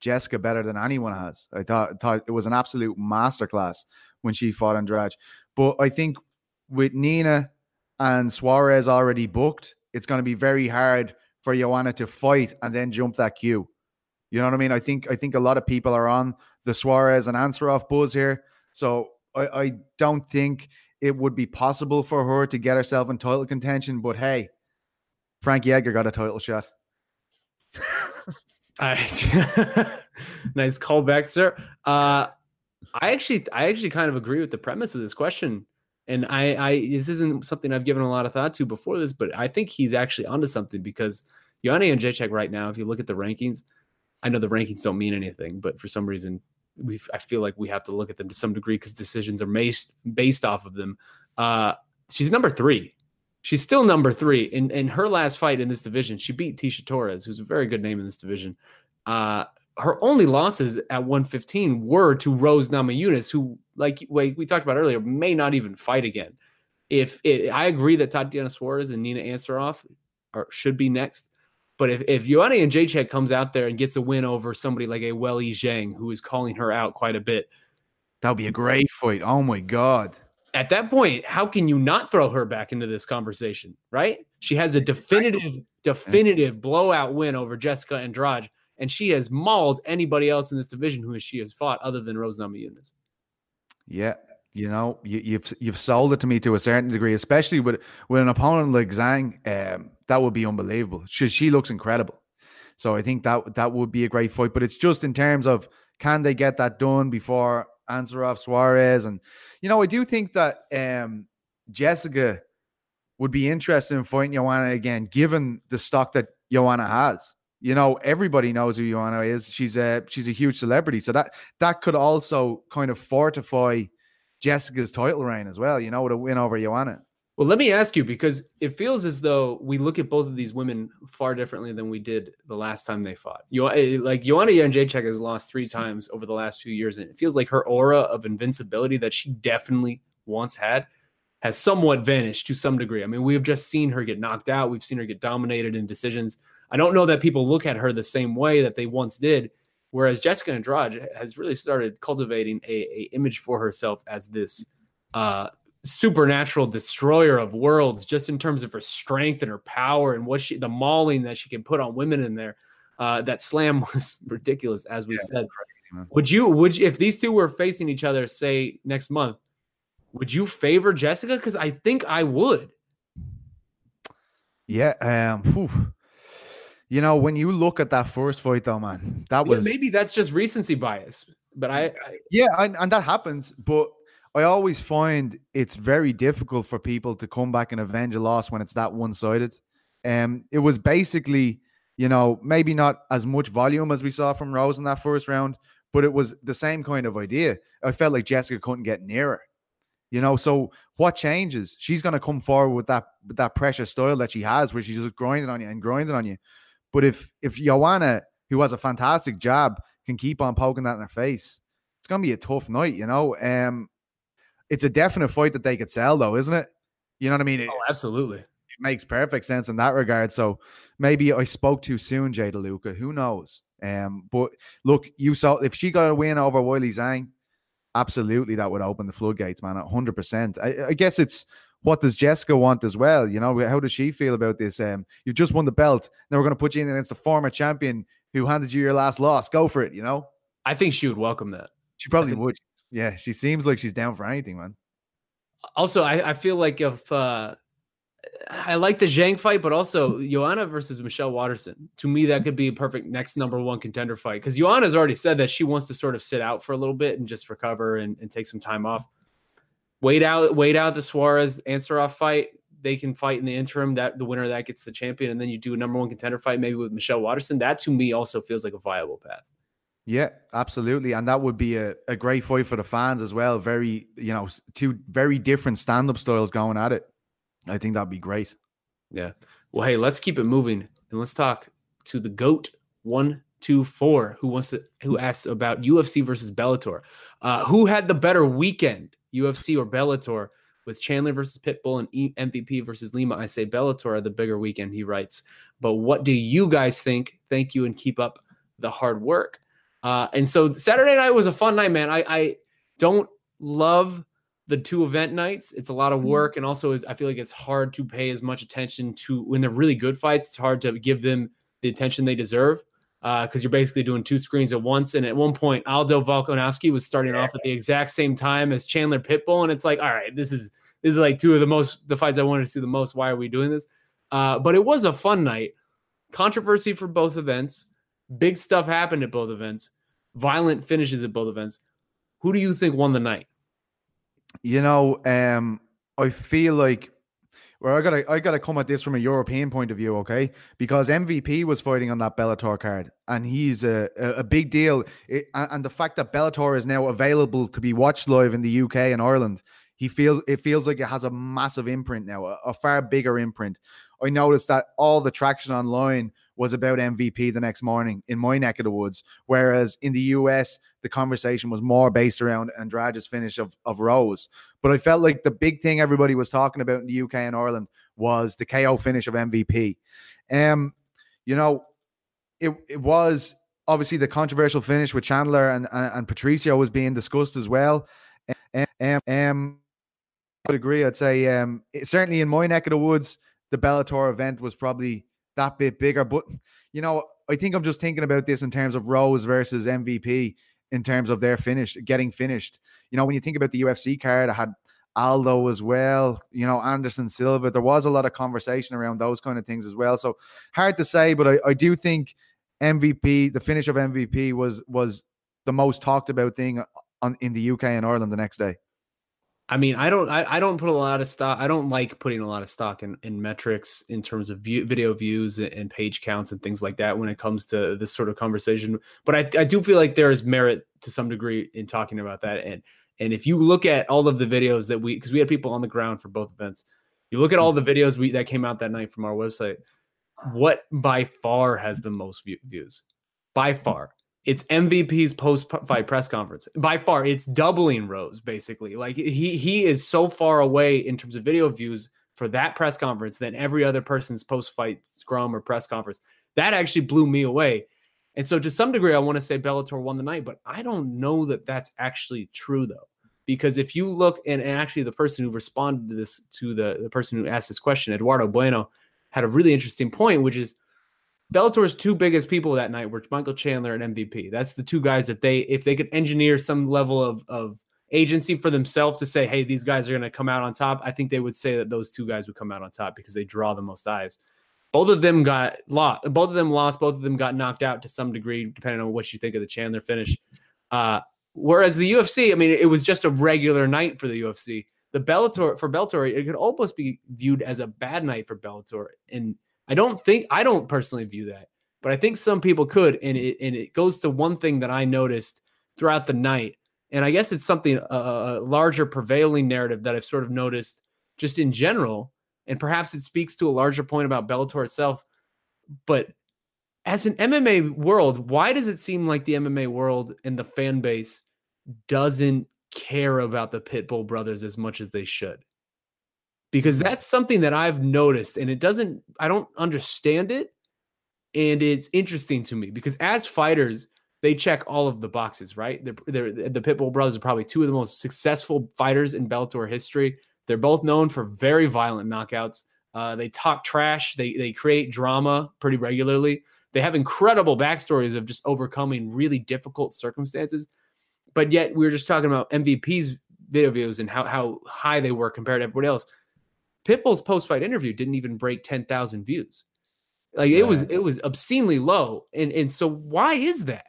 Jessica better than anyone has. I thought it was an absolute masterclass when she fought Andrade. But I think with Nina and Suarez already booked, it's going to be very hard for Joanna to fight and then jump that queue. You know what I mean? I think a lot of people are on the Suarez and Ansaroff buzz here. So I don't think it would be possible for her to get herself in title contention. But hey, Frankie Edgar got a title shot. Nice callback, sir. I actually kind of agree with the premise of this question. And I this isn't something I've given a lot of thought to before this, but I think he's actually onto something, because Joanna Jędrzejczyk right now, if you look at the rankings, I know the rankings don't mean anything, but for some reason I feel like we have to look at them to some degree because decisions are based off of them. She's number 3. She's still number 3. In her last fight in this division, she beat Tisha Torres, who's a very good name in this division. Her only losses at 115 were to Rose Namajunas, who, like we talked about earlier, may not even fight again. I agree that Tatiana Suarez and Nina Ansaroff should be next. But if Joanna Jędrzejczyk comes out there and gets a win over somebody like a Weili Zhang, who is calling her out quite a bit, that would be a great fight. Oh my God. At that point, how can you not throw her back into this conversation, right? She has a definitive blowout win over Jessica Andrade, and she has mauled anybody else in this division who she has fought other than Rose Namajunas. Yeah, you know, you've sold it to me to a certain degree, especially with an opponent like Zhang. That would be unbelievable. She looks incredible. So I think that would be a great fight. But it's just in terms of, can they get that done before Ansaroff, Suarez? And, you know, I do think that Jessica would be interested in fighting Joanna again, given the stock that Joanna has. You know, everybody knows who Joanna is. She's a huge celebrity. So that could also kind of fortify Jessica's title reign as well, you know, with a win over Joanna. Well, let me ask you, because it feels as though we look at both of these women far differently than we did the last time they fought. Like Joanna Jędrzejczyk has lost 3 times over the last few years, and it feels like her aura of invincibility that she definitely once had has somewhat vanished to some degree. I mean, we've just seen her get knocked out. We've seen her get dominated in decisions. I don't know that people look at her the same way that they once did, whereas Jessica Andrade has really started cultivating a image for herself as this supernatural destroyer of worlds, just in terms of her strength and her power and the mauling that she can put on women in there. That slam was ridiculous, as we said. Crazy, would you, if these two were facing each other, say next month, would you favor Jessica? Because I think I would. Yeah. You know, when you look at that first fight, though, man, that was maybe that's just recency bias, but and that happens. But I always find it's very difficult for people to come back and avenge a loss when it's that one-sided. It was basically, you know, maybe not as much volume as we saw from Rose in that first round, but it was the same kind of idea. I felt like Jessica couldn't get near her. You know, so what changes? She's going to come forward with that pressure style that she has, where she's just grinding on you. But if Joanna, who has a fantastic jab, can keep on poking that in her face, it's going to be a tough night, you know. It's a definite fight that they could sell, though, isn't it? You know what I mean? Absolutely. It makes perfect sense in that regard. So maybe I spoke too soon, Jay DeLuca. Who knows? But look, you saw if she got a win over Weili Zhang, absolutely that would open the floodgates, man. 100%. I guess it's, what does Jessica want as well? You know, how does she feel about this? You've just won the belt. Now we're going to put you in against the former champion who handed you your last loss. Go for it, you know? I think she would welcome that. She probably would. Yeah, she seems like she's down for anything, man. Also, I feel like if I like the Zhang fight, but also Joanna versus Michelle Waterson. To me, that could be a perfect next number 1 contender fight, because Joanna's already said that she wants to sort of sit out for a little bit and just recover and take some time off. Wait out the Suarez Ansaroff fight. They can fight in the interim. That the winner of that gets the champion, and then you do a number 1 contender fight, maybe with Michelle Waterson. That to me also feels like a viable path. Yeah, absolutely. And that would be a great fight for the fans as well. Very, you know, 2 very different stand-up styles going at it. I think that'd be great. Yeah. Well, hey, let's keep it moving and let's talk to the GOAT 124 who asks about UFC versus Bellator. Who had the better weekend, UFC or Bellator? With Chandler versus Pitbull and MVP versus Lima, I say Bellator are the bigger weekend, he writes. But what do you guys think? Thank you and keep up the hard work. And so Saturday night was a fun night, man. I don't love the 2 event nights. It's a lot of work. And also I feel like it's hard to pay as much attention to when they're really good fights. It's hard to give them the attention they deserve because you're basically doing 2 screens at once. And at one point, Aldo Volkanovski was starting off at the exact same time as Chandler Pitbull. And it's like, all right, this is like 2 of the fights I wanted to see the most. Why are we doing this? But it was a fun night. Controversy for both events. Big stuff happened at both events. Violent finishes at both events. Who do you think won the night? I feel like I gotta come at this from a European point of view, okay? Because MVP was fighting on that Bellator card, and he's a big deal. And the fact that Bellator is now available to be watched live in the UK and Ireland, it feels like it has a massive imprint now, a far bigger imprint. I noticed that all the traction online was about MVP the next morning in my neck of the woods, whereas in the US, the conversation was more based around Andrade's finish of Rose. But I felt like the big thing everybody was talking about in the UK and Ireland was the KO finish of MVP. It was obviously the controversial finish with Chandler and Patricio was being discussed as well. I would agree. I'd say certainly in my neck of the woods, the Bellator event was probably that bit bigger. But, I think I'm just thinking about this in terms of Rose versus MVP in terms of their getting finished. When you think about the UFC card, I had Aldo as well, Anderson Silva. There was a lot of conversation around those kind of things as well. So hard to say, but I do think MVP, the finish of MVP was the most talked about thing in the UK and Ireland the next day. I mean, I don't put a lot of stock. I don't like putting a lot of stock in metrics in terms of video views and page counts and things like that when it comes to this sort of conversation. But I do feel like there is merit to some degree in talking about that. And if you look at all of the videos because we had people on the ground for both events, you look at all the videos that came out that night from our website, what by far has the most views? By far. It's MVP's post-fight press conference. By far, it's doubling Rose, basically. Like, he is so far away in terms of video views for that press conference than every other person's post-fight scrum or press conference. That actually blew me away. And so to some degree, I want to say Bellator won the night, but I don't know that that's actually true, though. Because if you look, and actually the person who responded to this, to the person who asked this question, Eduardo Bueno, had a really interesting point, which is, Bellator's 2 biggest people that night were Michael Chandler and MVP. That's the 2 guys that if they could engineer some level of agency for themselves to say, hey, these guys are going to come out on top, I think they would say that those 2 guys would come out on top because they draw the most eyes. Both of them got lost. Both of them lost. Both of them got knocked out to some degree, depending on what you think of the Chandler finish. Whereas the UFC, I mean, it was just a regular night for the UFC. For Bellator, it could almost be viewed as a bad night for Bellator. And I don't personally view that, but I think some people could. And it goes to one thing that I noticed throughout the night. And I guess it's something, a larger prevailing narrative that I've sort of noticed just in general. And perhaps it speaks to a larger point about Bellator itself. But as an MMA world, why does it seem like the MMA world and the fan base doesn't care about the Pitbull brothers as much as they should? Because that's something that I've noticed, and I don't understand it. And it's interesting to me because as fighters, they check all of the boxes, right? The Pitbull brothers are probably 2 of the most successful fighters in Bellator history. They're both known for very violent knockouts. They talk trash. They create drama pretty regularly. They have incredible backstories of just overcoming really difficult circumstances. But yet we were just talking about MVP's video views and how high they were compared to everybody else. Pitbull's post-fight interview didn't even break 10,000 views. Like it was obscenely low. And so why is that?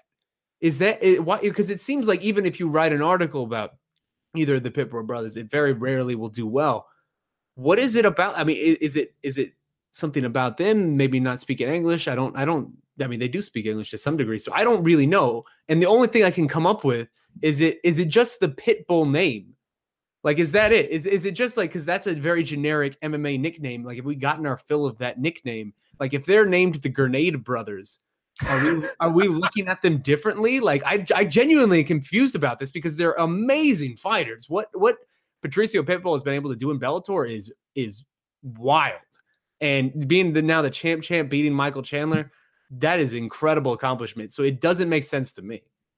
Why? Because it seems like even if you write an article about either of the Pitbull brothers, it very rarely will do well. What is it about? I mean, is it something about them maybe not speaking English? I mean, they do speak English to some degree, so I don't really know. And the only thing I can come up with is it just the Pitbull name? Like, is that it? Is it just like, because that's a very generic MMA nickname? Like, have we gotten our fill of that nickname? Like, if they're named the Grenade Brothers, are we looking at them differently? Like, I genuinely am confused about this because they're amazing fighters. What Patricio Pitbull has been able to do in Bellator is wild. And being now the champ beating Michael Chandler, that is incredible accomplishment. So it doesn't make sense to me.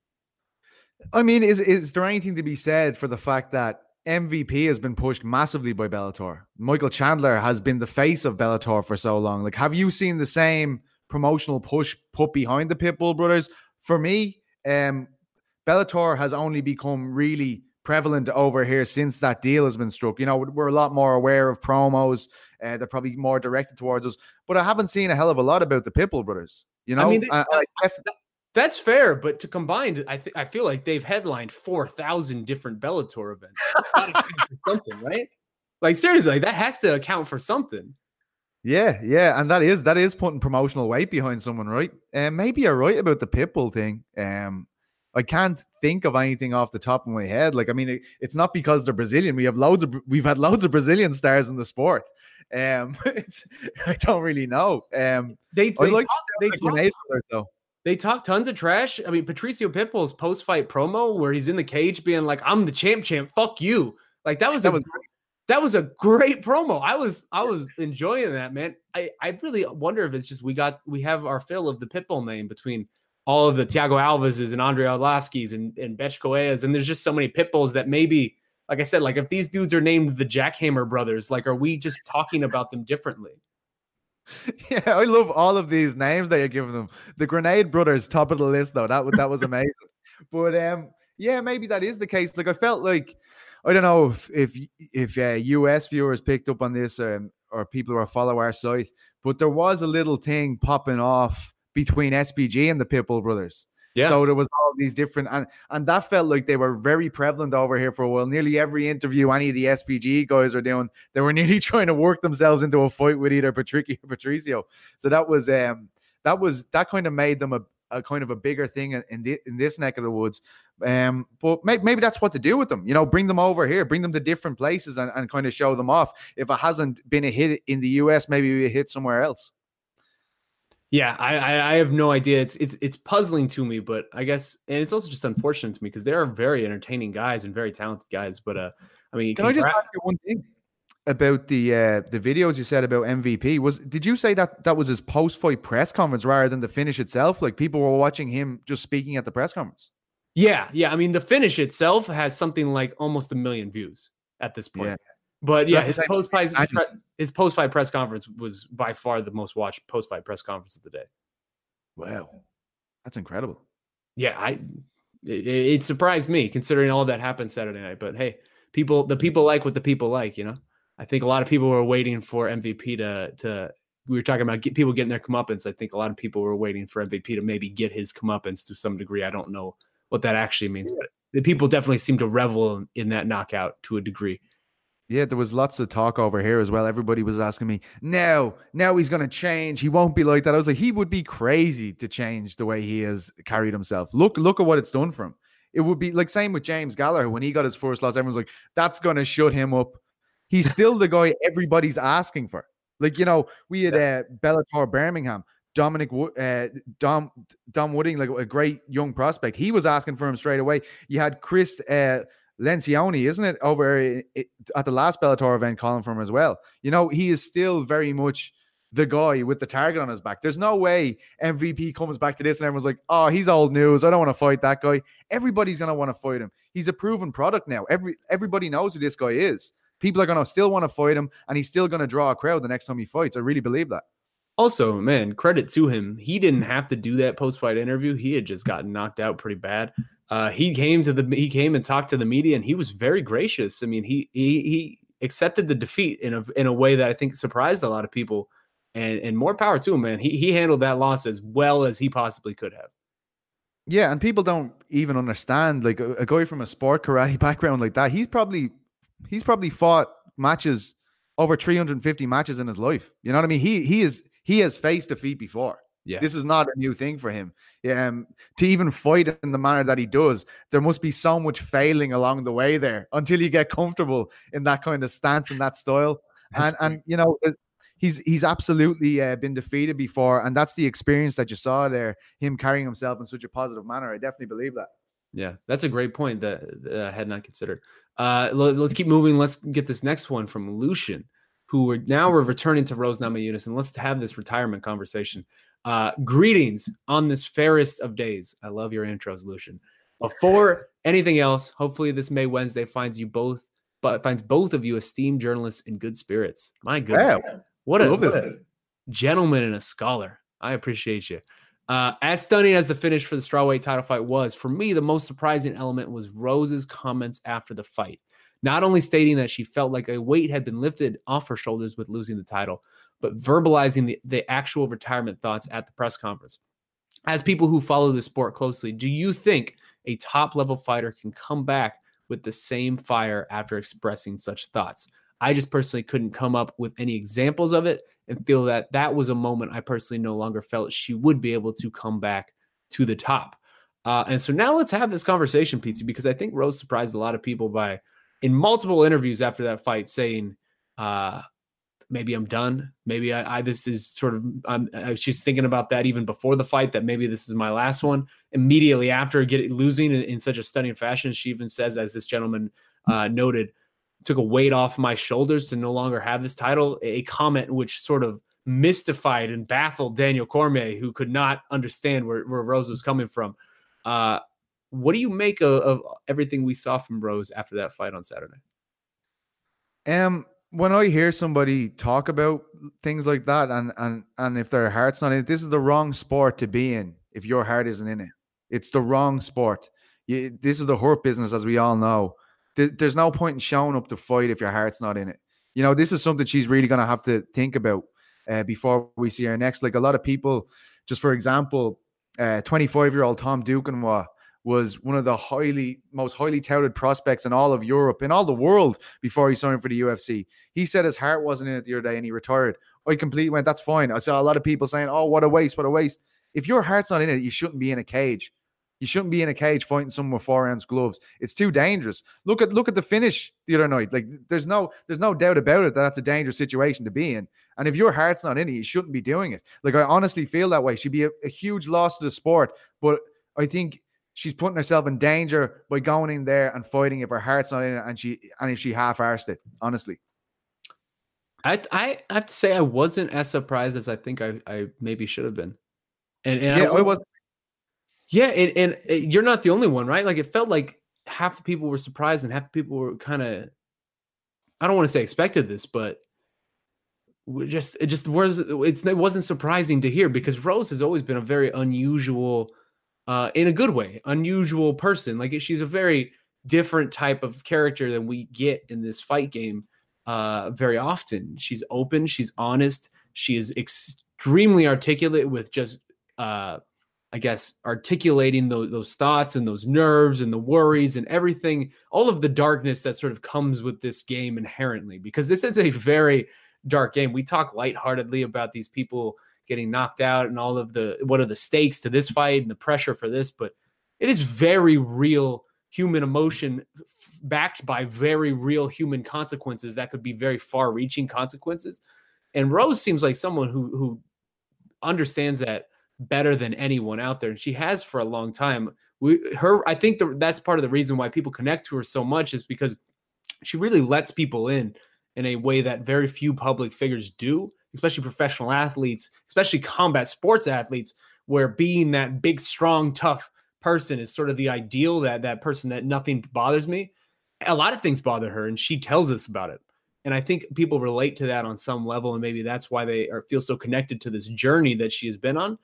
I mean, is there anything to be said for the fact that MVP has been pushed massively by Bellator? Michael Chandler has been the face of Bellator for so long. Like, have you seen the same promotional push put behind the Pitbull brothers? For me, Bellator has only become really prevalent over here since that deal has been struck. You know, we're a lot more aware of promos. They're probably more directed towards us. But I haven't seen a hell of a lot about the Pitbull brothers. You know, I mean, that's fair, but to combine, I feel like they've headlined 4,000 different Bellator events. Something, right? Like seriously, that has to account for something. Yeah, and that is putting promotional weight behind someone, right? Maybe you're right about the Pitbull thing. I can't think of anything off the top of my head. Like, I mean, it's not because they're Brazilian. We've had loads of Brazilian stars in the sport. I don't really know. They talk tons of trash. I mean, Patricio Pitbull's post-fight promo where he's in the cage being like, "I'm the champ, fuck you." Like that was a great promo. I was enjoying that, man. I really wonder if it's just we have our fill of the Pitbull name between all of the Thiago Alves's and Andre Arlovski's and Betch Coelhas, and there's just so many Pitbulls that maybe, like I said, like if these dudes are named the Jackhammer brothers, like are we just talking about them differently? Yeah, I love all of these names that you're giving them. The Grenade brothers, top of the list though. That was amazing. But yeah, maybe that is the case. Like I felt like, I don't know if US viewers picked up on this or people who are follow our site, but there was a little thing popping off between SBG and the Pitbull brothers. Yeah. So there was all these different, and that felt like they were very prevalent over here for a while. Nearly every interview any of the SBG guys were doing, they were nearly trying to work themselves into a fight with either Patricky or Patricio. So that kind of made them a kind of a bigger thing in this neck of the woods. But maybe that's what to do with them. You know, bring them over here, bring them to different places and kind of show them off. If it hasn't been a hit in the US, maybe a hit somewhere else. Yeah, I have no idea. It's puzzling to me, but I guess, and it's also just unfortunate to me because they are very entertaining guys and very talented guys. But I mean, can I just ask you one thing about the videos you said about MVP? Did you say that was his post-fight press conference rather than the finish itself? Like people were watching him just speaking at the press conference. Yeah. I mean, the finish itself has something like almost 1 million views at this point. Yeah. But so yeah, his post-fight press conference was by far the most watched post-fight press conference of the day. Wow, that's incredible. Yeah, it surprised me considering all that happened Saturday night. But hey, the people like what the people like, you know. I think a lot of people were waiting for MVP to. We were talking about people getting their comeuppance. I think a lot of people were waiting for MVP to maybe get his comeuppance to some degree. I don't know what that actually means, but the people definitely seem to revel in that knockout to a degree. Yeah, there was lots of talk over here as well. Everybody was asking me, now he's going to change. He won't be like that. I was like, he would be crazy to change the way he has carried himself. Look at what it's done for him. It would be like same with James Gallagher. When he got his first loss, everyone's like, that's going to shut him up. He's still the guy everybody's asking for. Like, you know, we had Bellator Birmingham, Dom Wooding, like a great young prospect. He was asking for him straight away. You had Chris Lencioni, isn't it, over at the last Bellator event calling for him as well. You know, he is still very much the guy with the target on his back. There's no way MVP comes back to this and everyone's like, oh, he's old news. I don't want to fight that guy. Everybody's going to want to fight him. He's a proven product now. Everybody knows who this guy is. People are going to still want to fight him, and he's still going to draw a crowd the next time he fights. I really believe that. Also, man, credit to him. He didn't have to do that post-fight interview. He had just gotten knocked out pretty bad. He came and talked to the media, and he was very gracious. I mean, he accepted the defeat in a way that I think surprised a lot of people. And more power to him, man. He handled that loss as well as he possibly could have. Yeah, and people don't even understand, like a guy from a sport karate background like that, he's probably fought matches, over 350 matches in his life. You know what I mean? He has faced defeat before. Yeah. This is not a new thing for him. To even fight in the manner that he does, there must be so much failing along the way there until you get comfortable in that kind of stance and that style. And you know, he's absolutely been defeated before, and that's the experience that you saw there, him carrying himself in such a positive manner. I definitely believe that. Yeah, that's a great point that I had not considered. Let's keep moving. Let's get this next one from Lucian, who we're returning to Rose Namajunas, and let's have this retirement conversation. Greetings on this fairest of days. I love your intros, Lucian. before anything else, hopefully this May Wednesday finds both of you esteemed journalists in good spirits. My goodness. Yeah. What Love this. a gentleman and a scholar. I appreciate you. As stunning as the finish for the strawweight title fight was, for me, the most surprising element was Rose's comments after the fight. Not only stating that she felt like a weight had been lifted off her shoulders with losing the title, but verbalizing the actual retirement thoughts at the press conference. As people who follow the sport closely, do you think a top-level fighter can come back with the same fire after expressing such thoughts? I just personally couldn't come up with any examples of it and feel that that was a moment I personally no longer felt she would be able to come back to the top. And so now let's have this conversation, Pizzi, because I think Rose surprised a lot of people by, in multiple interviews after that fight, saying, maybe I'm done. Maybe this is sort of, she's thinking about that even before the fight, that maybe this is my last one. Immediately after losing in such a stunning fashion, she even says, as this gentleman noted, took a weight off my shoulders to no longer have this title, a comment which sort of mystified and baffled Daniel Cormier, who could not understand where Rose was coming from. What do you make of everything we saw from Rose after that fight on Saturday? When I hear somebody talk about things like that, and if their heart's not in it, this is the wrong sport to be in. If your heart isn't in it, it's the wrong sport. This is the hurt business, as we all know. There's no point in showing up to fight if your heart's not in it. You know, this is something she's really going to have to think about before we see her next. Like a lot of people, just for example, 25-year-old Tom Duquesnoy was one of the most highly touted prospects in all of Europe, in all the world, before he signed for the UFC. He said his heart wasn't in it the other day and he retired. I completely went, that's fine. I saw a lot of people saying, oh, what a waste, what a waste. If your heart's not in it, you shouldn't be in a cage. You shouldn't be in a cage fighting someone with 4-ounce gloves. It's too dangerous. Look at the finish the other night. Like there's no doubt about it that that's a dangerous situation to be in. And if your heart's not in it, you shouldn't be doing it. Like I honestly feel that way. She'd be a huge loss to the sport, but I think she's putting herself in danger by going in there and fighting if her heart's not in it and if she half-arsed it, honestly. I have to say I wasn't as surprised as I think I maybe should have been. And yeah, I was. Yeah, and you're not the only one, right? Like it felt like half the people were surprised and half the people were kind of, I don't want to say expected this, but it wasn't surprising to hear, because Rose has always been a very unusual, in a good way, unusual person. Like she's a very different type of character than we get in this fight game very often. She's open, she's honest, she is extremely articulate with just I guess articulating those thoughts and those nerves and the worries and everything, all of the darkness that sort of comes with this game inherently, because this is a very dark game. We talk lightheartedly about these people getting knocked out and all of what are the stakes to this fight and the pressure for this, but it is very real human emotion backed by very real human consequences that could be very far-reaching consequences. And Rose seems like someone who understands that better than anyone out there, and she has for a long time. I think that's part of the reason why people connect to her so much, is because she really lets people in a way that very few public figures do, especially professional athletes, especially combat sports athletes, where being that big, strong, tough person is sort of the ideal, that person that nothing bothers me. A lot of things bother her, and she tells us about it. And I think people relate to that on some level, and maybe that's why they feel so connected to this journey that she has been on.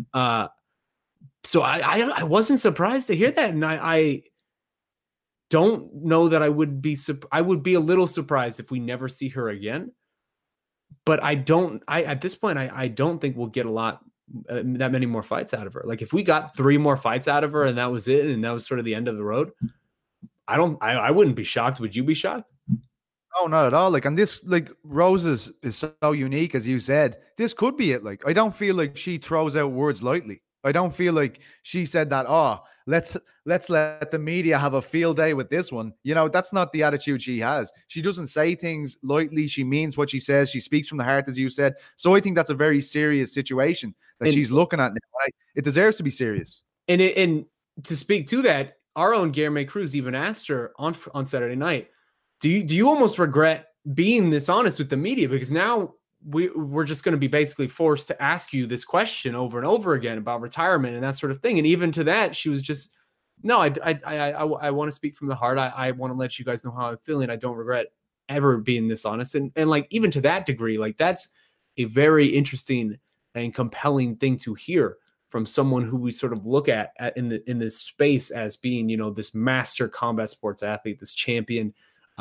So I wasn't surprised to hear that, and I don't know that I would be a little surprised if we never see her again. But at this point I don't think we'll get that many more fights out of her. Like if we got 3 more fights out of her and that was it, and that was sort of the end of the road, I wouldn't be shocked. Would you be shocked? No, not at all. Like, and this, like, Rose is so unique, as you said. This could be it. Like, I don't feel like she throws out words lightly. I don't feel like she said that, let's let the media have a field day with this one. You know, that's not the attitude she has. She doesn't say things lightly. She means what she says. She speaks from the heart, as you said. So I think that's a very serious situation that she's looking at now. It deserves to be serious. And to speak to that, our own Guilherme Cruz even asked her on Saturday night, do you almost regret being this honest with the media? Because now we're just going to be basically forced to ask you this question over and over again about retirement and that sort of thing. And even to that, she was just No, I want to speak from the heart. I want to let you guys know how I'm feeling. I don't regret ever being this honest. And like, even to that degree, like that's a very interesting and compelling thing to hear from someone who we sort of look at in this space as being, you know, this master combat sports athlete, this champion.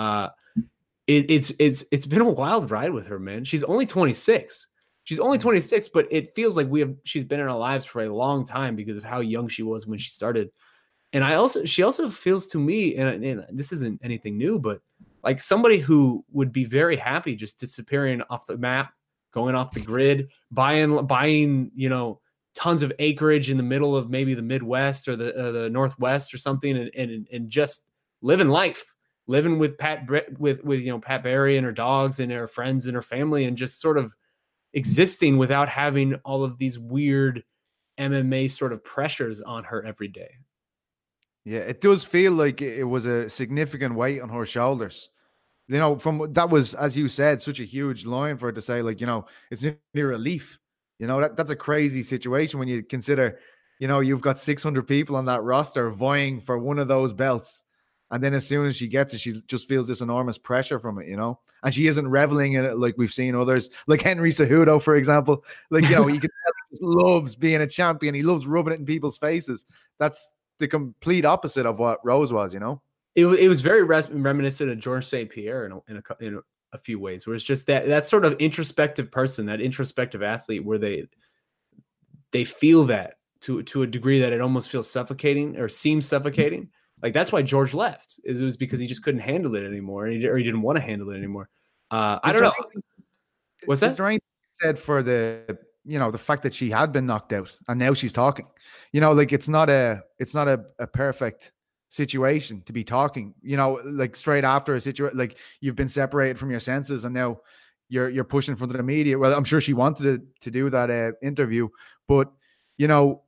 It's been a wild ride with her, man. She's only 26. She's only 26, but it feels like she's been in our lives for a long time because of how young she was when she started. And she also feels to me, and this isn't anything new, but like somebody who would be very happy just disappearing off the map, going off the grid, buying, you know, tons of acreage in the middle of maybe the Midwest or the Northwest or something, and just living life, living with with you know, Pat Barry and her dogs and her friends and her family, and just sort of existing without having all of these weird MMA sort of pressures on her every day. Yeah, it does feel like it was a significant weight on her shoulders. You know, that was, as you said, such a huge line for her to say, like, you know, it's near relief. You know, that's a crazy situation when you consider, you know, you've got 600 people on that roster vying for one of those belts. And then as soon as she gets it, she just feels this enormous pressure from it, you know? And she isn't reveling in it like we've seen others, like Henry Cejudo, for example. Like, you know, he just loves being a champion. He loves rubbing it in people's faces. That's the complete opposite of what Rose was, you know? It was very reminiscent of Georges St. Pierre in a few ways, where it's just that sort of introspective person, that introspective athlete, where they feel that to a degree that it almost feels suffocating or seems suffocating. Like that's why George left. It was because he just couldn't handle it anymore, or he didn't want to handle it anymore. I don't know. What's that? Is there anything said for the, you know, the fact that she had been knocked out and now she's talking? You know, like it's not a perfect situation to be talking, you know, like straight after a situation, like you've been separated from your senses and now you're pushing in front of the media. Well, I'm sure she wanted to do that interview, but you know,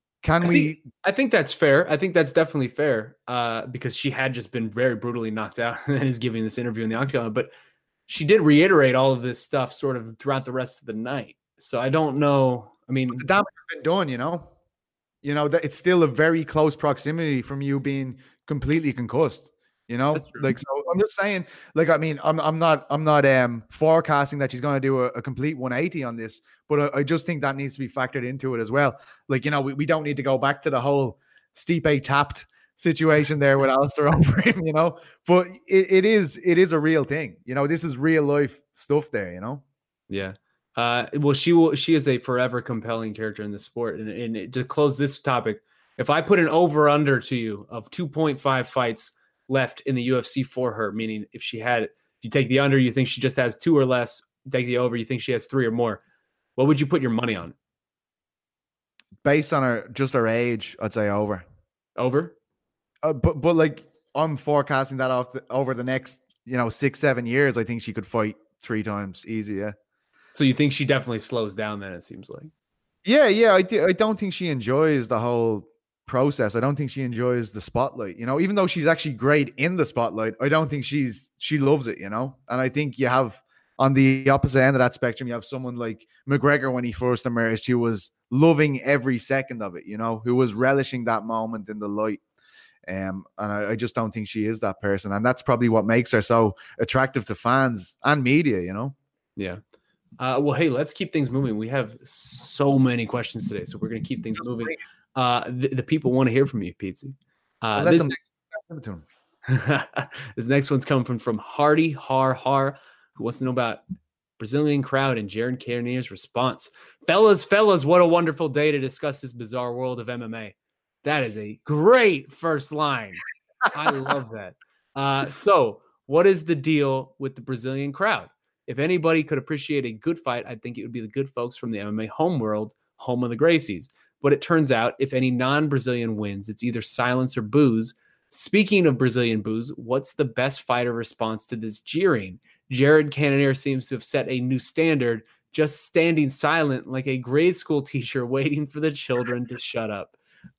I think that's fair. I think that's definitely fair because she had just been very brutally knocked out and is giving this interview in the Octagon, but she did reiterate all of this stuff sort of throughout the rest of the night. So I don't know. I mean, the damage has been done, you know, that it's still a very close proximity from you being completely concussed, you know, like, so I'm just saying, like, I mean, I'm not forecasting that she's going to do a complete 180 on this, but I just think that needs to be factored into it as well. Like, you know, we don't need to go back to the whole Stipe tapped situation there with Alistair over him, you know, but it is a real thing. You know, this is real life stuff there, you know? Yeah. Well, she is a forever compelling character in the sport. And to close this topic, if I put an over under to you of 2.5 fights left in the UFC for her, meaning if you take the under, you think she just has 2 or less, take the over, you think she has 3 or more, what would you put your money on? Based on her age, I'd say over. Over? But like I'm forecasting that over the next, you know, 6-7 years, I think she could fight 3 times easy. Yeah. So you think she definitely slows down then, it seems like. Yeah. I don't think she enjoys the whole process. I don't think she enjoys the spotlight, you know, even though she's actually great in the spotlight. I don't think she loves it, you know? And I think you have on the opposite end of that spectrum, you have someone like McGregor when he first emerged, who was loving every second of it, you know, who was relishing that moment in the light. And I just don't think she is that person. And that's probably what makes her so attractive to fans and media, you know? Yeah. Well, hey, let's keep things moving. We have so many questions today, so we're going to keep things moving. The people want to hear from you, Pizzi. This next one's coming from Hardy Har, who wants to know about Brazilian crowd and Jared Cannonier's response. Fellas, what a wonderful day to discuss this bizarre world of MMA. That is a great first line. I love that. So what is the deal with the Brazilian crowd? If anybody could appreciate a good fight, I think it would be the good folks from the MMA home world, home of the Gracies. But it turns out if any non-Brazilian wins, it's either silence or boos. Speaking of Brazilian boos, what's the best fighter response to this jeering? Jared Cannonier seems to have set a new standard, just standing silent like a grade school teacher waiting for the children to shut up.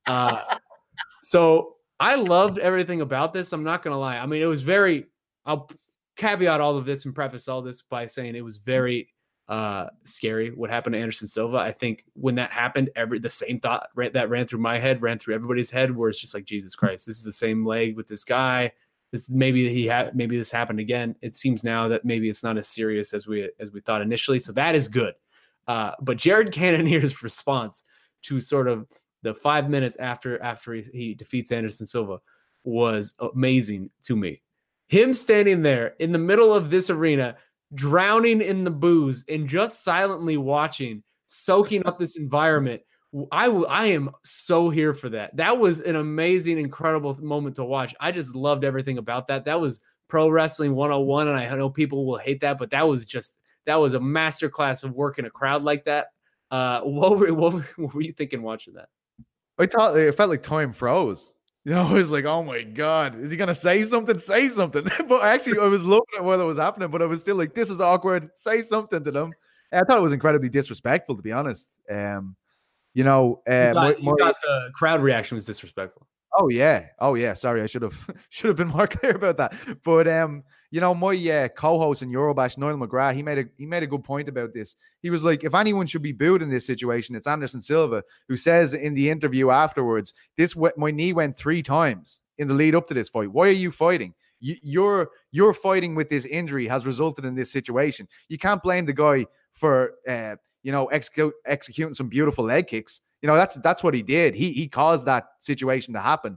So I loved everything about this. I'm not going to lie. I mean, it was I'll caveat all of this and preface all this by saying it was very scary what happened to Anderson Silva. I think when that happened, the same thought that ran through my head, ran through everybody's head, where it's just like, Jesus Christ, this is the same leg with this guy. Maybe this happened again. It seems now that maybe it's not as serious as we thought initially. So that is good. But Jared Cannonier's response to sort of the 5 minutes after he defeats Anderson Silva was amazing to me. Him standing there in the middle of this arena, drowning in the booze and just silently watching, soaking up this environment. I am so here for that. That was an amazing, incredible moment to watch. I just loved everything about that. That was pro wrestling 101. And I know people will hate that, but that was a masterclass of working a crowd like that. What were you thinking watching that? I thought it felt like time froze. You know, I was like, oh my God, is he going to say something? Say something. But actually, I was looking at what was happening, but I was still like, this is awkward. Say something to them. I thought it was incredibly disrespectful, to be honest. You got the crowd reaction was disrespectful. Oh yeah. Sorry, I should have been more clear about that. But my co-host in Eurobash, Niall McGrath, he made a good point about this. He was like, if anyone should be booed in this situation, it's Anderson Silva, who says in the interview afterwards, my knee went 3 times in the lead up to this fight. Why are you fighting? You're fighting with this injury has resulted in this situation. You can't blame the guy for executing some beautiful leg kicks. That's what he did. He caused that situation to happen.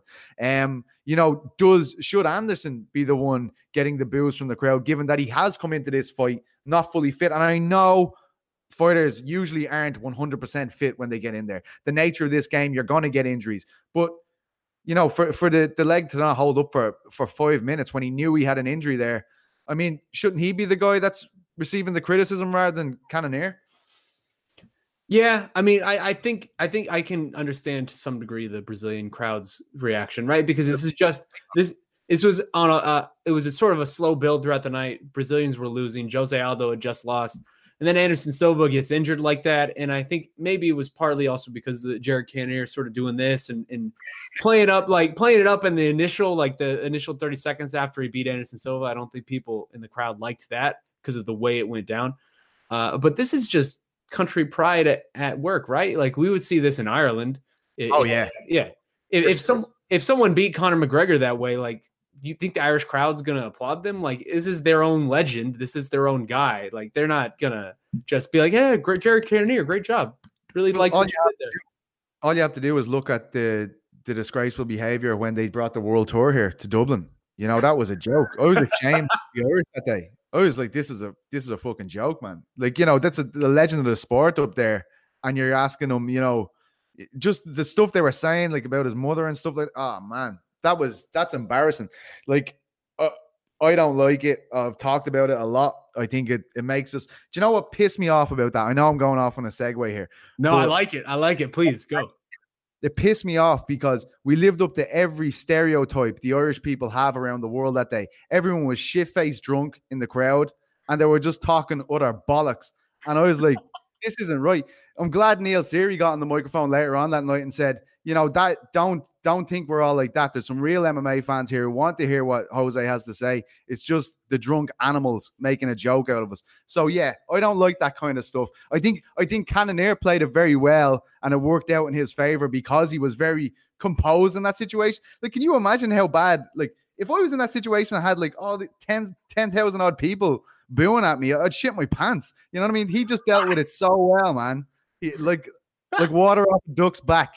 Should Anderson be the one getting the boos from the crowd, given that he has come into this fight not fully fit? And I know fighters usually aren't 100% fit when they get in there. The nature of this game, you're going to get injuries. But for the leg to not hold up for 5 minutes when he knew he had an injury there, I mean, shouldn't he be the guy that's receiving the criticism rather than Cannonier? Yeah, I mean, I think I can understand to some degree the Brazilian crowd's reaction, right? Because this was on it was a sort of a slow build throughout the night. Brazilians were losing. Jose Aldo had just lost, and then Anderson Silva gets injured like that. And I think maybe it was partly also because the Jared Cannonier sort of doing this and playing it up in the initial 30 seconds after he beat Anderson Silva. I don't think people in the crowd liked that because of the way it went down. But this is just country pride at work, right? Like we would see this in Ireland. Yeah. If someone beat Conor McGregor that way, like, do you think the Irish crowd's gonna applaud them? Like, this is their own legend. This is their own guy. Like, they're not gonna just be like, "Yeah, great, Jared Cannonier, great job." Really like all you have to do is look at the disgraceful behavior when they brought the World Tour here to Dublin. That was a joke. I was ashamed to be Irish that day. I was like, this is a fucking joke, man. Like, that's the legend of the sport up there. And you're asking them, just the stuff they were saying, like about his mother and stuff like, oh man, that's embarrassing. Like, I don't like it. I've talked about it a lot. I think it makes us, do you know what pissed me off about that? I know I'm going off on a segue here. No, I like it. Please go. It pissed me off because we lived up to every stereotype the Irish people have around the world that day. Everyone was shit-faced drunk in the crowd, and they were just talking utter bollocks. And I was like, this isn't right. I'm glad Neil Seary got on the microphone later on that night and said, that don't think we're all like that. There's some real MMA fans here who want to hear what Jose has to say. It's just the drunk animals making a joke out of us. So yeah, I don't like that kind of stuff. I think Cannonier played it very well and it worked out in his favor because he was very composed in that situation. Like, can you imagine how bad, like, if I was in that situation, I had like all the 10,000 odd people booing at me, I'd shit my pants. You know what I mean? He just dealt with it so well, man. Like water off a duck's back.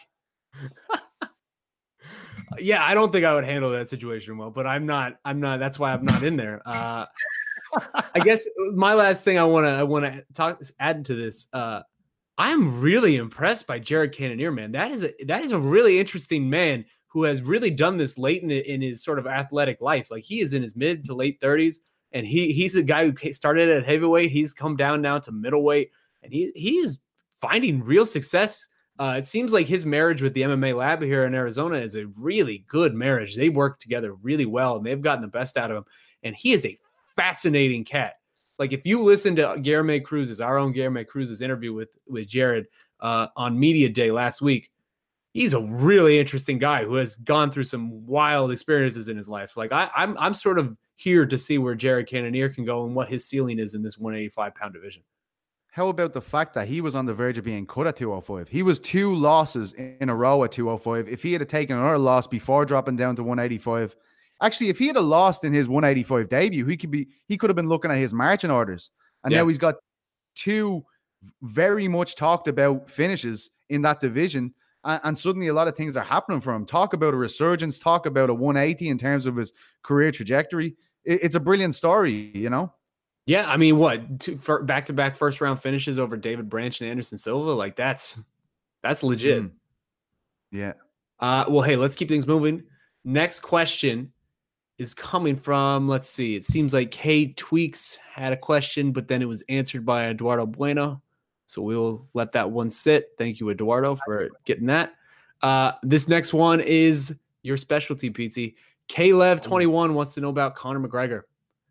Yeah, I don't think I would handle that situation well, but I'm not, that's why I'm not in there. I guess my last thing I want to add to this. I am really impressed by Jared Cannonier, man. That is a really interesting man who has really done this late in his sort of athletic life. Like, he is in his mid to late 30s, and he's a guy who started at heavyweight. He's come down now to middleweight, and he is finding real success. It seems like his marriage with the MMA lab here in Arizona is a really good marriage. They work together really well, and they've gotten the best out of him. And he is a fascinating cat. Like, if you listen to Guilherme Cruz's, our own Guilherme Cruz's interview with Jared on Media Day last week, he's a really interesting guy who has gone through some wild experiences in his life. Like, I'm sort of here to see where Jared Cannonier can go and what his ceiling is in this 185-pound division. how about the fact that he was on the verge of being cut at 205? He was 2 losses in a row at 205. If he had taken another loss before dropping down to 185, actually, if he had lost in his 185 debut, he could have been looking at his marching orders. And now he's got 2 very much talked about finishes in that division. And suddenly a lot of things are happening for him. Talk about a resurgence, talk about a 180 in terms of his career trajectory. It's a brilliant story, you know? Yeah, I mean, what, 2 back-to-back first-round finishes over David Branch and Anderson Silva? Like, that's legit. Yeah. Well, hey, let's keep things moving. Next question is coming from, let's see, it seems like Kate Tweaks had a question, but then it was answered by Eduardo Bueno. So we'll let that one sit. Thank you, Eduardo, for getting that. This next one is your specialty, PT. K-Lev21 wants to know about Conor McGregor.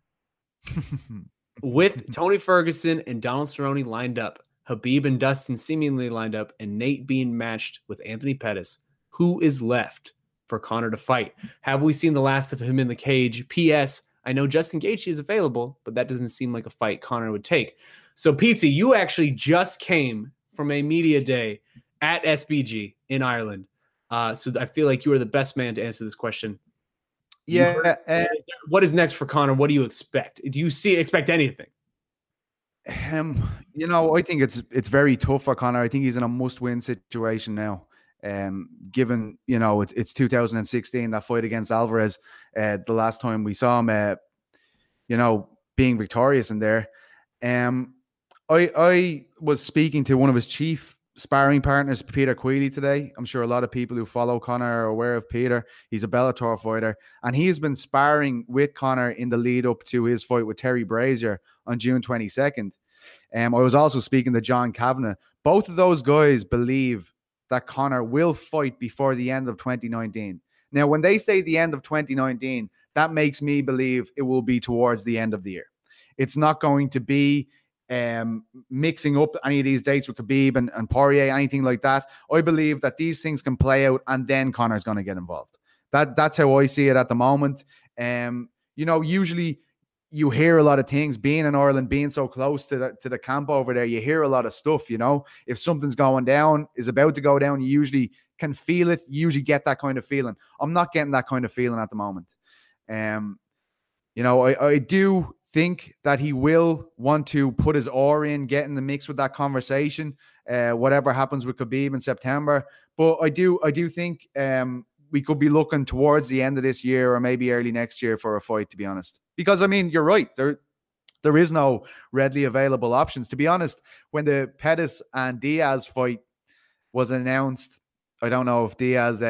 With Tony Ferguson and Donald Cerrone lined up, Khabib and Dustin seemingly lined up, and Nate being matched with Anthony Pettis, who is left for Conor to fight? Have we seen the last of him in the cage? P.S. I know Justin Gaethje is available, but that doesn't seem like a fight Conor would take. So, Pizzi, you actually just came from a media day at SBG in Ireland. So I feel like you are the best man to answer this question. Yeah. What is next for Conor? What do you expect? Do you expect anything? You know, I think it's very tough for Conor. I think he's in a must-win situation now. Given, you know, it's 2016, that fight against Alvarez, the last time we saw him, you know, being victorious in there. I was speaking to one of his chief sparring partners, Peter Queally, today. I'm sure a lot of people who follow Conor are aware of Peter. He's a Bellator fighter, and he's been sparring with Conor in the lead up to his fight with Terry Brazier on June 22nd. I was also speaking to John Kavanagh. Both of those guys believe that Conor will fight before the end of 2019. Now, when they say the end of 2019, that makes me believe it will be towards the end of the year. It's not going to be mixing up any of these dates with Khabib and Poirier, anything like that. I believe that these things can play out and then Conor's going to get involved. That's how I see it at the moment. You know, usually you hear a lot of things. Being in Ireland, being so close to the camp over there, you hear a lot of stuff, you know. If something's going down, is about to go down, you usually can feel it. You usually get that kind of feeling. I'm not getting that kind of feeling at the moment. You know, I do think that he will want to put his oar in, get in the mix with that conversation, whatever happens with Khabib in September. But I do think we could be looking towards the end of this year or maybe early next year for a fight, to be honest. Because, I mean, you're right. There is no readily available options. To be honest, when the Pettis and Diaz fight was announced, I don't know if Diaz,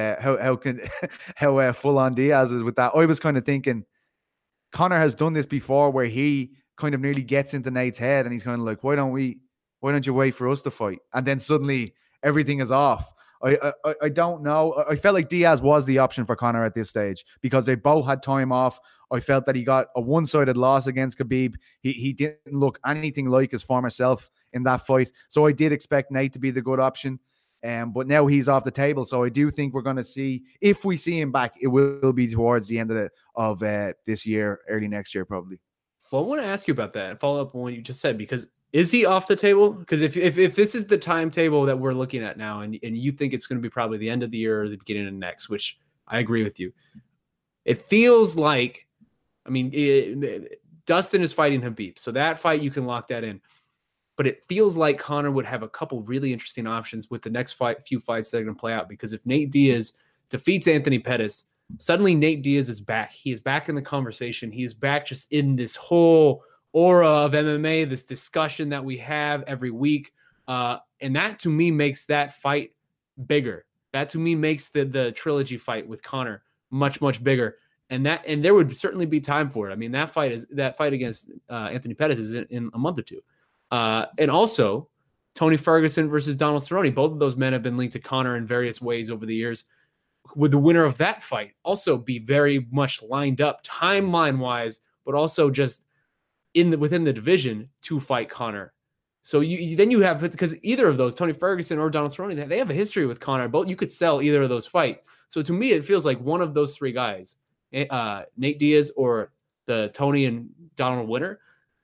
how full on Diaz is with that. I was kind of thinking, Conor has done this before where he kind of nearly gets into Nate's head and he's kind of like, why don't you wait for us to fight? And then suddenly everything is off. I don't know. I felt like Diaz was the option for Conor at this stage because they both had time off. I felt that he got a one-sided loss against Khabib. He didn't look anything like his former self in that fight. So I did expect Nate to be the good option. But now he's off the table. So I do think we're going to see, if we see him back, it will be towards the end of this year, early next year, probably. Well, I want to ask you about that and follow up on what you just said, because is he off the table? Because if this is the timetable that we're looking at now, and you think it's going to be probably the end of the year or the beginning of next, which I agree with you, it feels like, I mean, Dustin is fighting Khabib, so that fight, you can lock that in. But it feels like Conor would have a couple really interesting options with the next few fights that are going to play out. Because if Nate Diaz defeats Anthony Pettis, suddenly Nate Diaz is back. He is back in the conversation. He is back just in this whole aura of MMA, this discussion that we have every week. And that, to me, makes that fight bigger. That, to me, makes the trilogy fight with Conor much, much bigger. And there would certainly be time for it. I mean, that fight against Anthony Pettis is in a month or two. And also, Tony Ferguson versus Donald Cerrone. Both of those men have been linked to Conor in various ways over the years. Would the winner of that fight also be very much lined up timeline-wise, but also just within the division to fight Conor? So then you have, because either of those, Tony Ferguson or Donald Cerrone, they have a history with Conor. Both, you could sell either of those fights. So to me, it feels like one of those three guys, Nate Diaz or the Tony and Donald winner,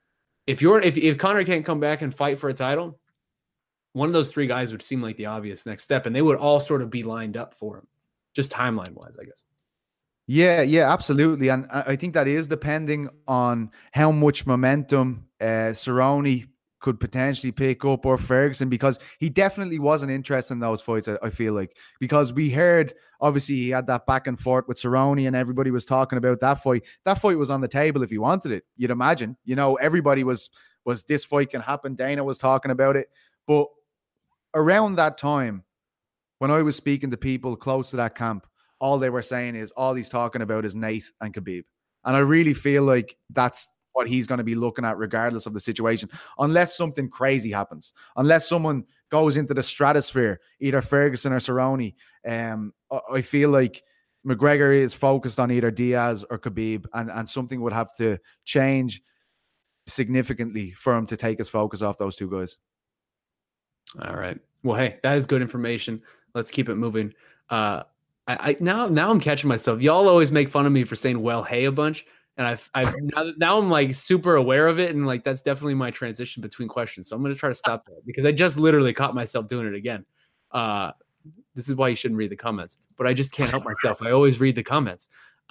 if Conor can't come back and fight for a title, one of those three guys would seem like the obvious next step, and they would all sort of be lined up for him, just timeline wise, I guess. Yeah, absolutely. And I think that is depending on how much momentum Cerrone could potentially pick up, or Ferguson, because he definitely wasn't interested in those fights, I feel like. Because we heard, obviously, he had that back and forth with Cerrone and everybody was talking about that fight. That fight was on the table if he wanted it, you'd imagine. Everybody was this fight can happen. Dana was talking about it. But around that time, when I was speaking to people close to that camp, all they were saying is all he's talking about is Nate and Khabib. And I really feel like that's what he's going to be looking at regardless of the situation, unless something crazy happens, unless someone goes into the stratosphere, either Ferguson or Cerrone. I feel like McGregor is focused on either Diaz or Khabib, and something would have to change significantly for him to take his focus off those two guys. All right. Well, hey, that is good information. Let's keep it moving. Now I'm catching myself. Y'all always make fun of me for saying "well, hey" a bunch, and now I'm like super aware of it, and like that's definitely my transition between questions. So I'm gonna try to stop that because I just literally caught myself doing it again. This is why you shouldn't read the comments, but I just can't help myself. I always read the comments.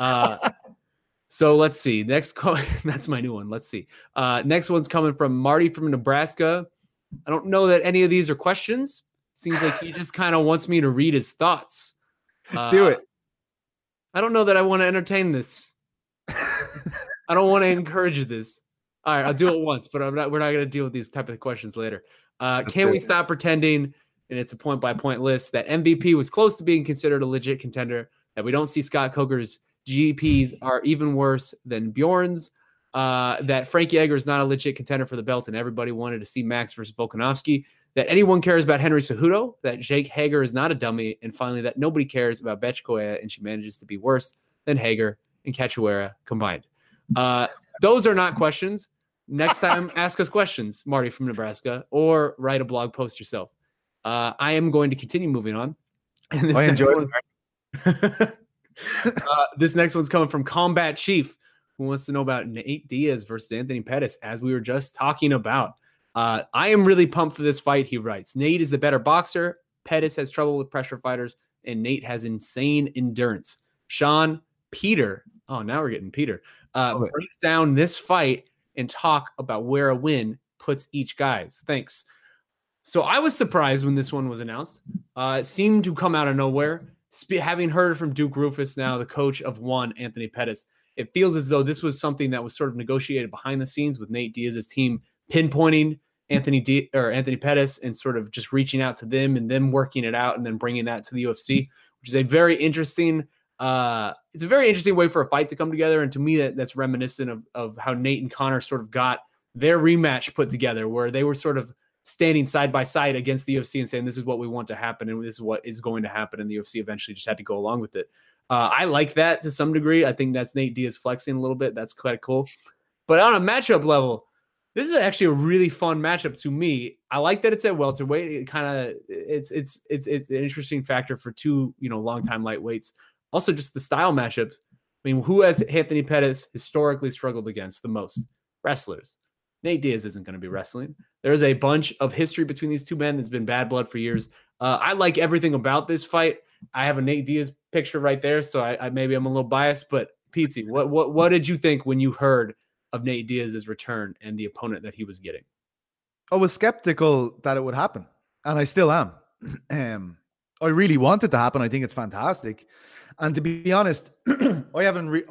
So let's see. That's my new one. Let's see. Next one's coming from Marty from Nebraska. I don't know that any of these are questions. Seems like he just kind of wants me to read his thoughts. Do it. I don't know that I want to entertain this. I don't want to encourage this. All right, I'll do it once, but we're not going to deal with these type of questions later. Can we stop pretending, and it's a point-by-point list, that MVP was close to being considered a legit contender, that we don't see Scott Coker's GPs are even worse than Bjorn's, that Frankie Edgar is not a legit contender for the belt, and everybody wanted to see Max versus Volkanovski, that anyone cares about Henry Cejudo, that Jake Hager is not a dummy, and finally that nobody cares about Betchkoya, and she manages to be worse than Hager and Cachoeira combined. Those are not questions. Next time, ask us questions, Marty from Nebraska, or write a blog post yourself. I am going to continue moving on. And this enjoyed it. This next one's coming from Combat Chief, who wants to know about Nate Diaz versus Anthony Pettis, as we were just talking about. I am really pumped for this fight, he writes. Nate is the better boxer. Pettis has trouble with pressure fighters, and Nate has insane endurance. Sean, Peter, now we're getting Peter, break down this fight and talk about where a win puts each guys. Thanks. So I was surprised when this one was announced. It seemed to come out of nowhere. Having heard from Duke Roufus, now the coach of one, Anthony Pettis, it feels as though this was something that was sort of negotiated behind the scenes with Nate Diaz's team pinpointing Anthony Pettis and sort of just reaching out to them and them working it out and then bringing that to the UFC, which is a very interesting it's a very interesting way for a fight to come together. And to me, that's reminiscent of how Nate and Conor sort of got their rematch put together, where they were sort of standing side by side against the UFC and saying, this is what we want to happen. And this is what is going to happen. And the UFC eventually just had to go along with it. I like that to some degree. I think that's Nate Diaz flexing a little bit. That's quite cool. But on a matchup level, this is actually a really fun matchup to me. I like that it's at welterweight. It kind of it's an interesting factor for two, longtime lightweights. Also, just the style matchups. I mean, who has Anthony Pettis historically struggled against the most? Wrestlers. Nate Diaz isn't going to be wrestling. There's a bunch of history between these two men that's been bad blood for years. I like everything about this fight. I have a Nate Diaz picture right there, so I maybe I'm a little biased. But Pizzi, what did you think when you heard of Nate Diaz's return and the opponent that he was getting? I was skeptical that it would happen, and I still am. I really want it to happen. I think it's fantastic. And to be honest, I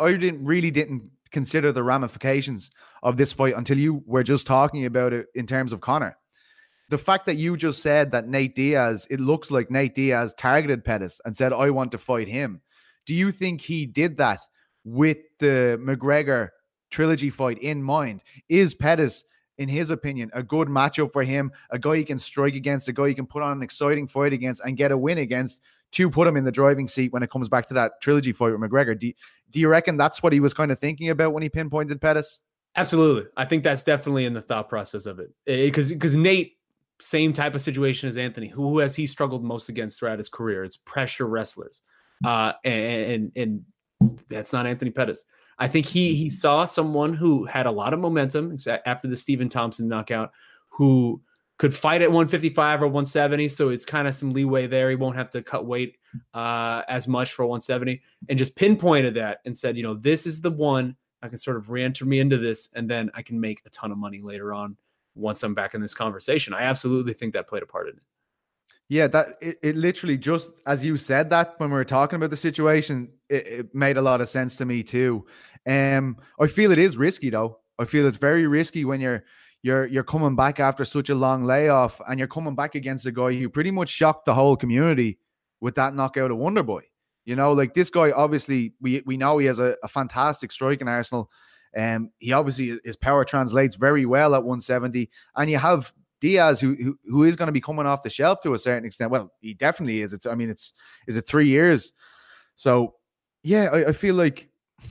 didn't consider the ramifications of this fight until you were just talking about it in terms of Conor. The fact that you just said that it looks like Nate Diaz targeted Pettis and said, I want to fight him. Do you think he did that with the McGregor trilogy fight in mind? Is Pettis, in his opinion, a good matchup for him, a guy he can strike against, a guy he can put on an exciting fight against and get a win against, to put him in the driving seat when it comes back to that trilogy fight with McGregor? Do you reckon that's what he was kind of thinking about when he pinpointed Pettis? Absolutely. I think that's definitely in the thought process of it. Because Nate, same type of situation as Anthony. Who has he struggled most against throughout his career? It's pressure wrestlers. And that's not Anthony Pettis. I think he saw someone who had a lot of momentum after the Stephen Thompson knockout, who could fight at 155 or 170. So it's kind of some leeway there. He won't have to cut weight as much for 170, and just pinpointed that and said, this is the one I can sort of re-enter me into this, and then I can make a ton of money later on once I'm back in this conversation. I absolutely think that played a part in it. Yeah, that it literally, just as you said that when we were talking about the situation, it made a lot of sense to me too. I feel it is risky though. I feel it's very risky when you're coming back after such a long layoff, and you're coming back against a guy who pretty much shocked the whole community with that knockout of Wonderboy. Like this guy, obviously, we know he has a fantastic striking arsenal. He obviously, his power translates very well at 170, and you have Diaz, who is going to be coming off the shelf to a certain extent. Well, he definitely is. Is it 3 years? So yeah, I feel like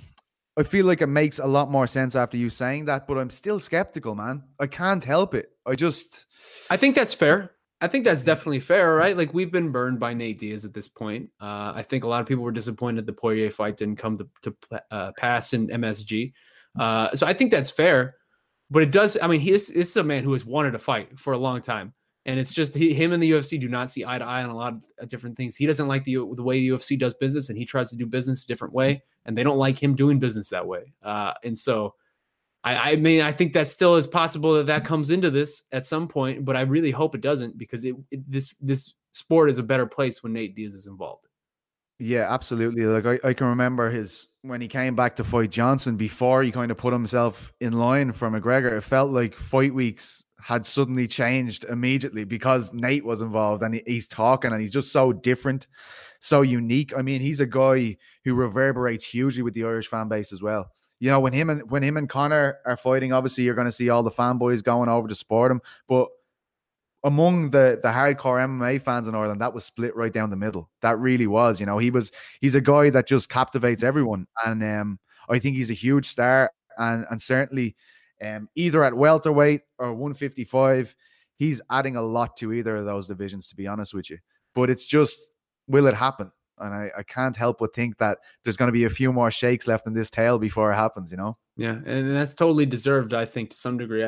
it makes a lot more sense after you saying that, but I'm still skeptical, man. I can't help it. I think that's fair. I think that's definitely fair, right? Like, we've been burned by Nate Diaz at this point. I think a lot of people were disappointed the Poirier fight didn't come to pass in MSG. So I think that's fair. But it does. I mean, this is a man who has wanted to fight for a long time, and it's just him and the UFC do not see eye to eye on a lot of different things. He doesn't like the way the UFC does business, and he tries to do business a different way, and they don't like him doing business that way. And so, I mean, I think that still is possible that comes into this at some point, but I really hope it doesn't, because this sport is a better place when Nate Diaz is involved. Yeah, absolutely. Like I can remember when he came back to fight Johnson, before he kind of put himself in line for McGregor, it felt like fight weeks had suddenly changed immediately because Nate was involved, and he's talking, and he's just so different, so unique. I mean, he's a guy who reverberates hugely with the Irish fan base as well. When him and Conor are fighting, obviously you're going to see all the fanboys going over to support him, but among the hardcore MMA fans in Ireland, that was split right down the middle. That really was. He's a guy that just captivates everyone, and I think he's a huge star, and certainly either at welterweight or 155, he's adding a lot to either of those divisions, to be honest with you. But it's just, will it happen? And I can't help but think that there's going to be a few more shakes left in this tail before it happens, Yeah, and that's totally deserved, I think, to some degree.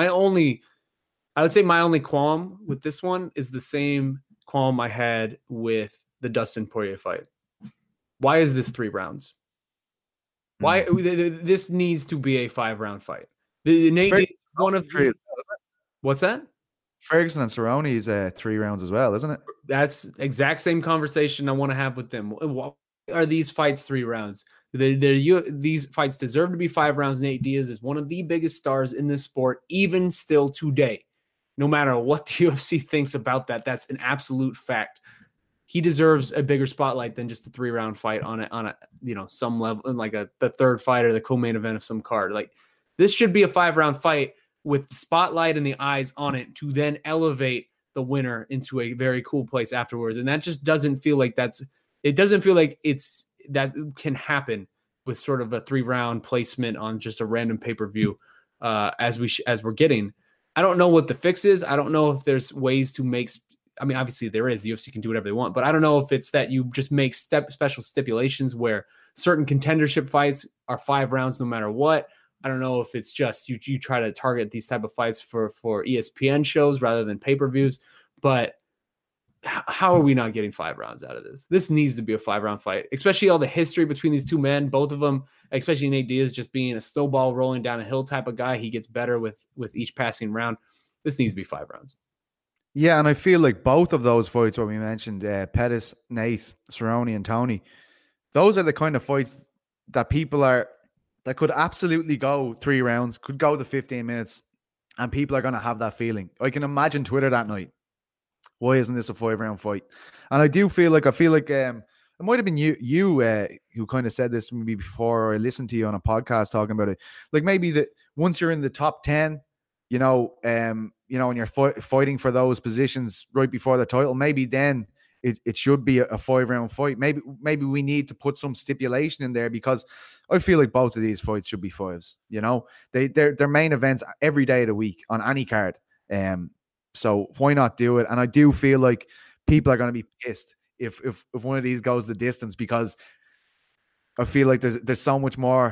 I would say my only qualm with this one is the same qualm I had with the Dustin Poirier fight. Why is this 3 rounds? Why this needs to be a 5-round fight? One of 3. What's that? Ferguson and Cerrone is 3 rounds as well, isn't it? That's exact same conversation I want to have with them. Why are these fights 3 rounds? These fights deserve to be 5 rounds. Nate Diaz is one of the biggest stars in this sport, even still today. No matter what the UFC thinks about that, that's an absolute fact. He deserves a bigger spotlight than just a 3-round fight on a some level, like the third fight or the co-main event of some card. Like, this should be a 5-round fight with the spotlight and the eyes on it to then elevate the winner into a very cool place afterwards. And that just doesn't feel like that can happen with sort of a 3-round placement on just a random pay-per-view as we're getting. I don't know what the fix is. I don't know if there's ways to make. I mean, obviously there is. The UFC can do whatever they want, but I don't know if it's that you just make special stipulations where certain contendership fights are 5 rounds no matter what. I don't know if it's just you try to target these type of fights for ESPN shows rather than pay-per-views. But how are we not getting 5 rounds out of this? This needs to be a 5-round fight, especially all the history between these two men. Both of them, especially Nate Diaz, just being a snowball rolling down a hill type of guy. He gets better with each passing round. This needs to be 5 rounds. Yeah, and I feel like both of those fights, what we mentioned, Pettis, Nate, Cerrone, and Tony, those are the kind of fights that that could absolutely go 3 rounds, could go the 15 minutes, and people are going to have that feeling. I can imagine Twitter that night. Why isn't this a 5-round fight? And I feel like it might have been you who kind of said this maybe before, or I listened to you on a podcast talking about it. Like, maybe that once you're in the top 10, and you're fighting for those positions right before the title, maybe then it should be a 5-round fight. Maybe we need to put some stipulation in there, because I feel like both of these fights should be 5s. They're main events every day of the week on any card. So why not do it? And I do feel like people are going to be pissed if one of these goes the distance, because I feel like there's so much more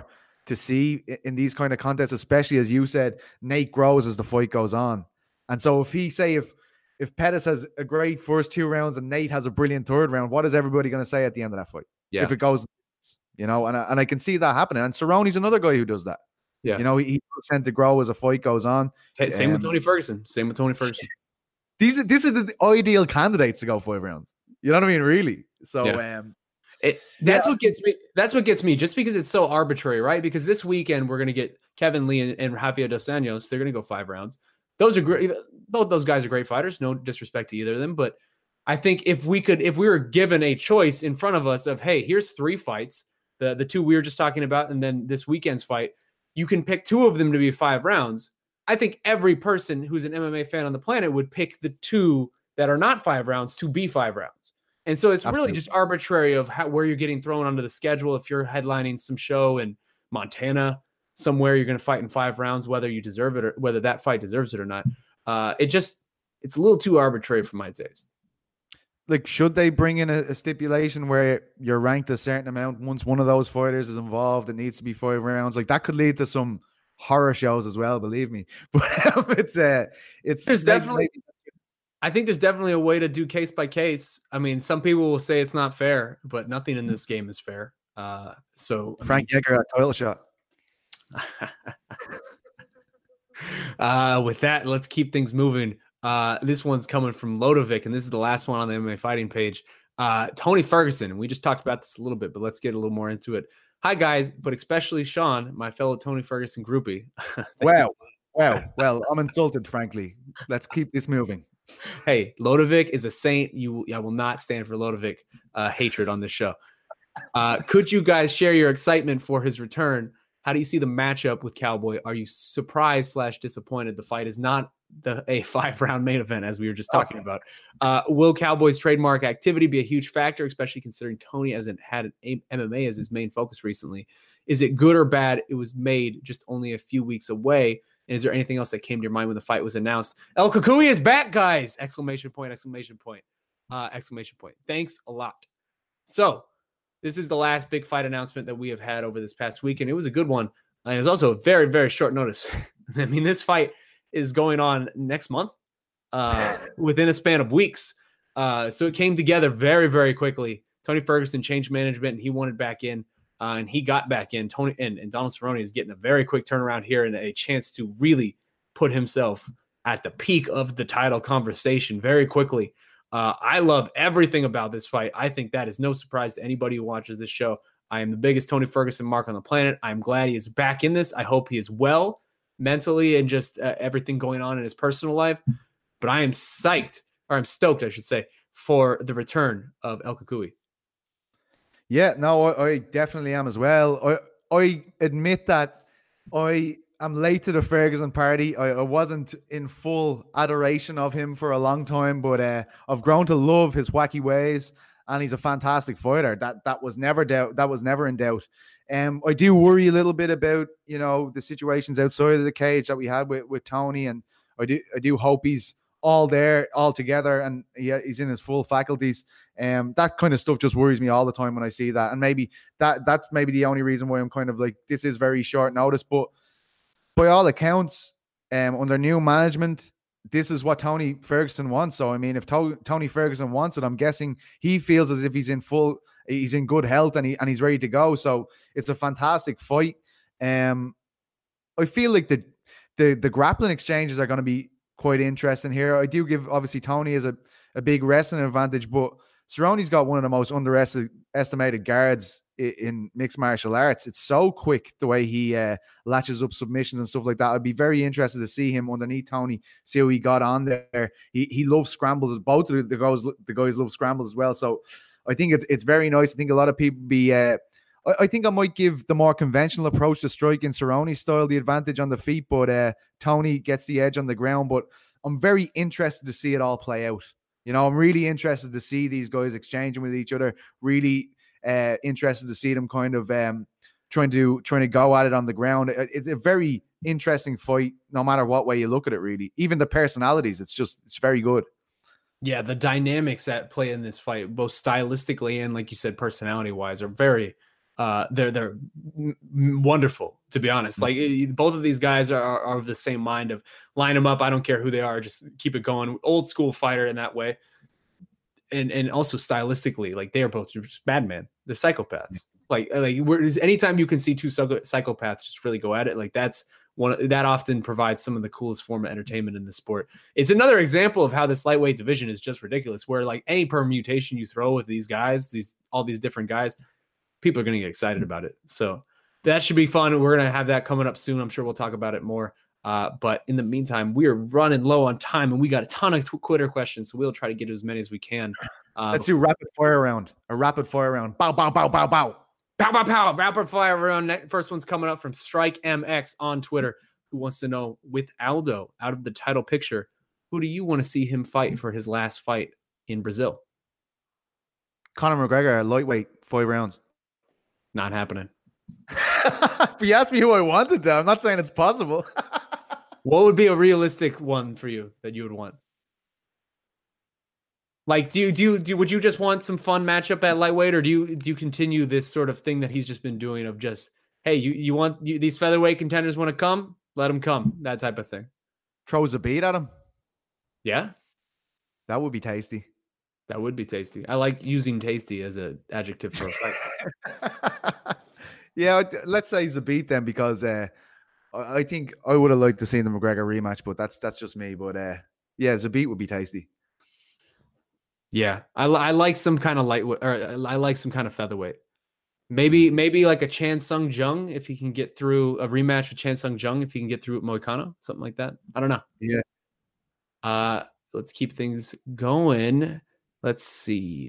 to see in these kind of contests, especially as you said, Nate grows as the fight goes on. And so if Pettis has a great first 2 rounds and Nate has a brilliant third round, what is everybody going to say at the end of that fight? Yeah. If it goes, and I can see that happening. And Cerrone's another guy who does that. Yeah. He tends to grow as a fight goes on. Same with Tony Ferguson. These are the ideal candidates to go 5 rounds. You know what I mean? Really. So that's what gets me. That's what gets me. Just because it's so arbitrary, right? Because this weekend we're going to get Kevin Lee and Rafael dos Anjos. They're going to go 5 rounds. Those are great. Both those guys are great fighters. No disrespect to either of them, but I think if we were given a choice in front of us of, hey, here's 3 fights, the 2 we were just talking about, and then this weekend's fight, you can pick 2 of them to be 5 rounds. I think every person who's an MMA fan on the planet would pick the 2 that are not 5 rounds to be 5 rounds. And so it's really just arbitrary of where you're getting thrown onto the schedule. If you're headlining some show in Montana, somewhere you're going to fight in 5 rounds, whether you deserve it or whether that fight deserves it or not. It's a little too arbitrary for my taste. Like, should they bring in a stipulation where you're ranked a certain amount once one of those fighters is involved? It needs to be 5 rounds. Like, that could lead to some horror shows as well, believe me. But there's definitely. I think there's definitely a way to do case by case. I mean, some people will say it's not fair, but nothing in this game is fair. Frank Yeager got a title shot. With that, let's keep things moving. This one's coming from Lodovic, and this is the last one on the MMA Fighting page. Tony Ferguson, and we just talked about this a little bit, but let's get a little more into it. Hi, guys, but especially Sean, my fellow Tony Ferguson groupie. Well, I'm insulted, frankly. Let's keep this moving. Hey, Lodovic is a saint. I will not stand for Lodovic hatred on this show. Could you guys share your excitement for his return? How do you see the matchup with Cowboy? Are you surprised / disappointed the fight is not a 5-round main event, as we were just talking about? Will Cowboy's trademark activity be a huge factor, especially considering Tony hasn't had MMA as his main focus recently? Is it good or bad? It was made just only a few weeks away. And is there anything else that came to your mind when the fight was announced? El Cucuy is back, guys! Exclamation point, exclamation point, exclamation point. Thanks a lot. So, this is the last big fight announcement that we have had over this past week, and it was a good one. It was also a very, very short notice. I mean, this fight is going on next month, within a span of weeks. So it came together very, very quickly. Tony Ferguson changed management, and he wanted back in, and he got back in. Tony and Donald Cerrone is getting a very quick turnaround here and a chance to really put himself at the peak of the title conversation very quickly. I love everything about this fight. I think that is no surprise to anybody who watches this show. I am the biggest Tony Ferguson mark on the planet. I'm glad he is back in this. I hope he is well mentally and just everything going on in his personal life. But I am stoked, I should say, for the return of El Cucuy. Yeah, no, I definitely am as well. I admit that I'm late to the Ferguson party. I wasn't in full adoration of him for a long time, but I've grown to love his wacky ways, and he's a fantastic fighter. That was never in doubt. I do worry a little bit about the situations outside of the cage that we had with Tony, and I do hope he's all there, all together, and he's in his full faculties. That kind of stuff just worries me all the time when I see that, and maybe that's maybe the only reason why I'm kind of like, this is very short notice, but by all accounts, under new management, this is what Tony Ferguson wants. So, I mean, if Tony Ferguson wants it, I'm guessing he feels as if he's in good health and he's ready to go. So it's a fantastic fight. I feel like the grappling exchanges are going to be quite interesting here. I do give, obviously, Tony is a big wrestling advantage, but Cerrone's got one of the most underestimated guards in mixed martial arts. It's so quick the way he latches up submissions and stuff like that. I'd be very interested to see him underneath Tony, see how he got on there. He loves scrambles. Both of the guys love scrambles as well. So I think it's very nice. I think a lot of people I think I might give the more conventional approach to striking Cerrone style the advantage on the feet, but Tony gets the edge on the ground. But I'm very interested to see it all play out. I'm really interested to see these guys exchanging with each other. Really interested to see them kind of trying to go at it on the ground. It's a very interesting fight, no matter what way you look at it. Really, even the personalities, it's very good. Yeah, the dynamics that play in this fight, both stylistically and, like you said, personality wise, are very, they're wonderful, to be honest. Like both of these guys are of the same mind of line them up. I don't care who they are, just keep it going. Old school fighter in that way, and also stylistically, like they are both just madmen. They're psychopaths. Like anytime you can see two psychopaths just really go at it, like that's that often provides some of the coolest form of entertainment in the sport. It's another example of how this lightweight division is just ridiculous, where like any permutation you throw with these guys, all these different guys, people are going to get excited about it. So that should be fun. We're going to have that coming up soon. I'm sure we'll talk about it more. But in the meantime, we are running low on time and we got a ton of Twitter questions. So we'll try to get to as many as we can. Let's do rapid fire round. A rapid fire round. Bow, bow, bow, bow, bow. Pow, pow, pow. Rapid fire round. First one's coming up from Strike MX on Twitter, who wants to know, with Aldo out of the title picture, who do you want to see him fight for his last fight in Brazil? Conor McGregor, lightweight, 5 rounds. Not happening. If you ask me who I wanted to, I'm not saying it's possible. What would be a realistic one for you that you would want? Like, would you just want some fun matchup at lightweight, or do you continue this sort of thing that he's just been doing of just, hey, you want these featherweight contenders want to come, let them come, that type of thing? Throws a beat at him. Yeah, that would be tasty. That would be tasty. I like using tasty as an adjective for a fight. Yeah, let's say he's a beat then, because I think I would have liked to see the McGregor rematch, but that's just me. But yeah, Zabit would be tasty. Yeah, I like some kind of lightweight, or I like some kind of featherweight. Maybe like a Chan Sung Jung, if he can get through a rematch with Chan Sung Jung, if he can get through Moicano, something like that. I don't know. Yeah. Let's keep things going. Let's see.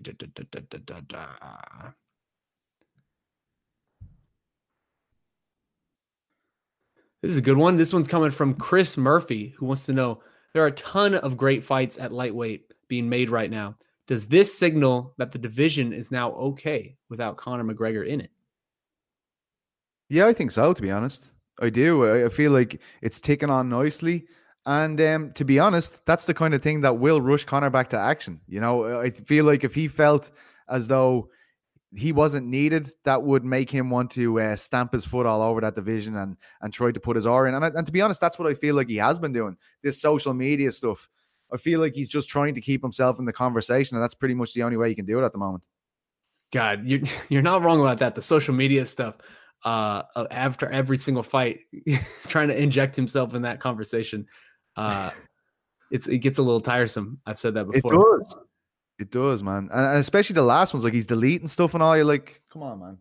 This is a good one. This one's coming from Chris Murphy, who wants to know, there are a ton of great fights at lightweight being made right now. Does this signal that the division is now okay without Conor McGregor in it? Yeah, I think so, to be honest. I do. I feel like it's ticking on nicely. And to be honest, that's the kind of thing that will rush Conor back to action. You know, I feel like if he felt as though he wasn't needed, that would make him want to stamp his foot all over that division and try to put his R in. And to be honest, that's what I feel like he has been doing, this social media stuff. I feel like he's just trying to keep himself in the conversation, and that's pretty much the only way you can do it at the moment. God, you're not wrong about that. The social media stuff, after every single fight, trying to inject himself in that conversation, it gets a little tiresome. I've said that before. It does, man. And especially the last ones, like he's deleting stuff and all. You're like, come on, man.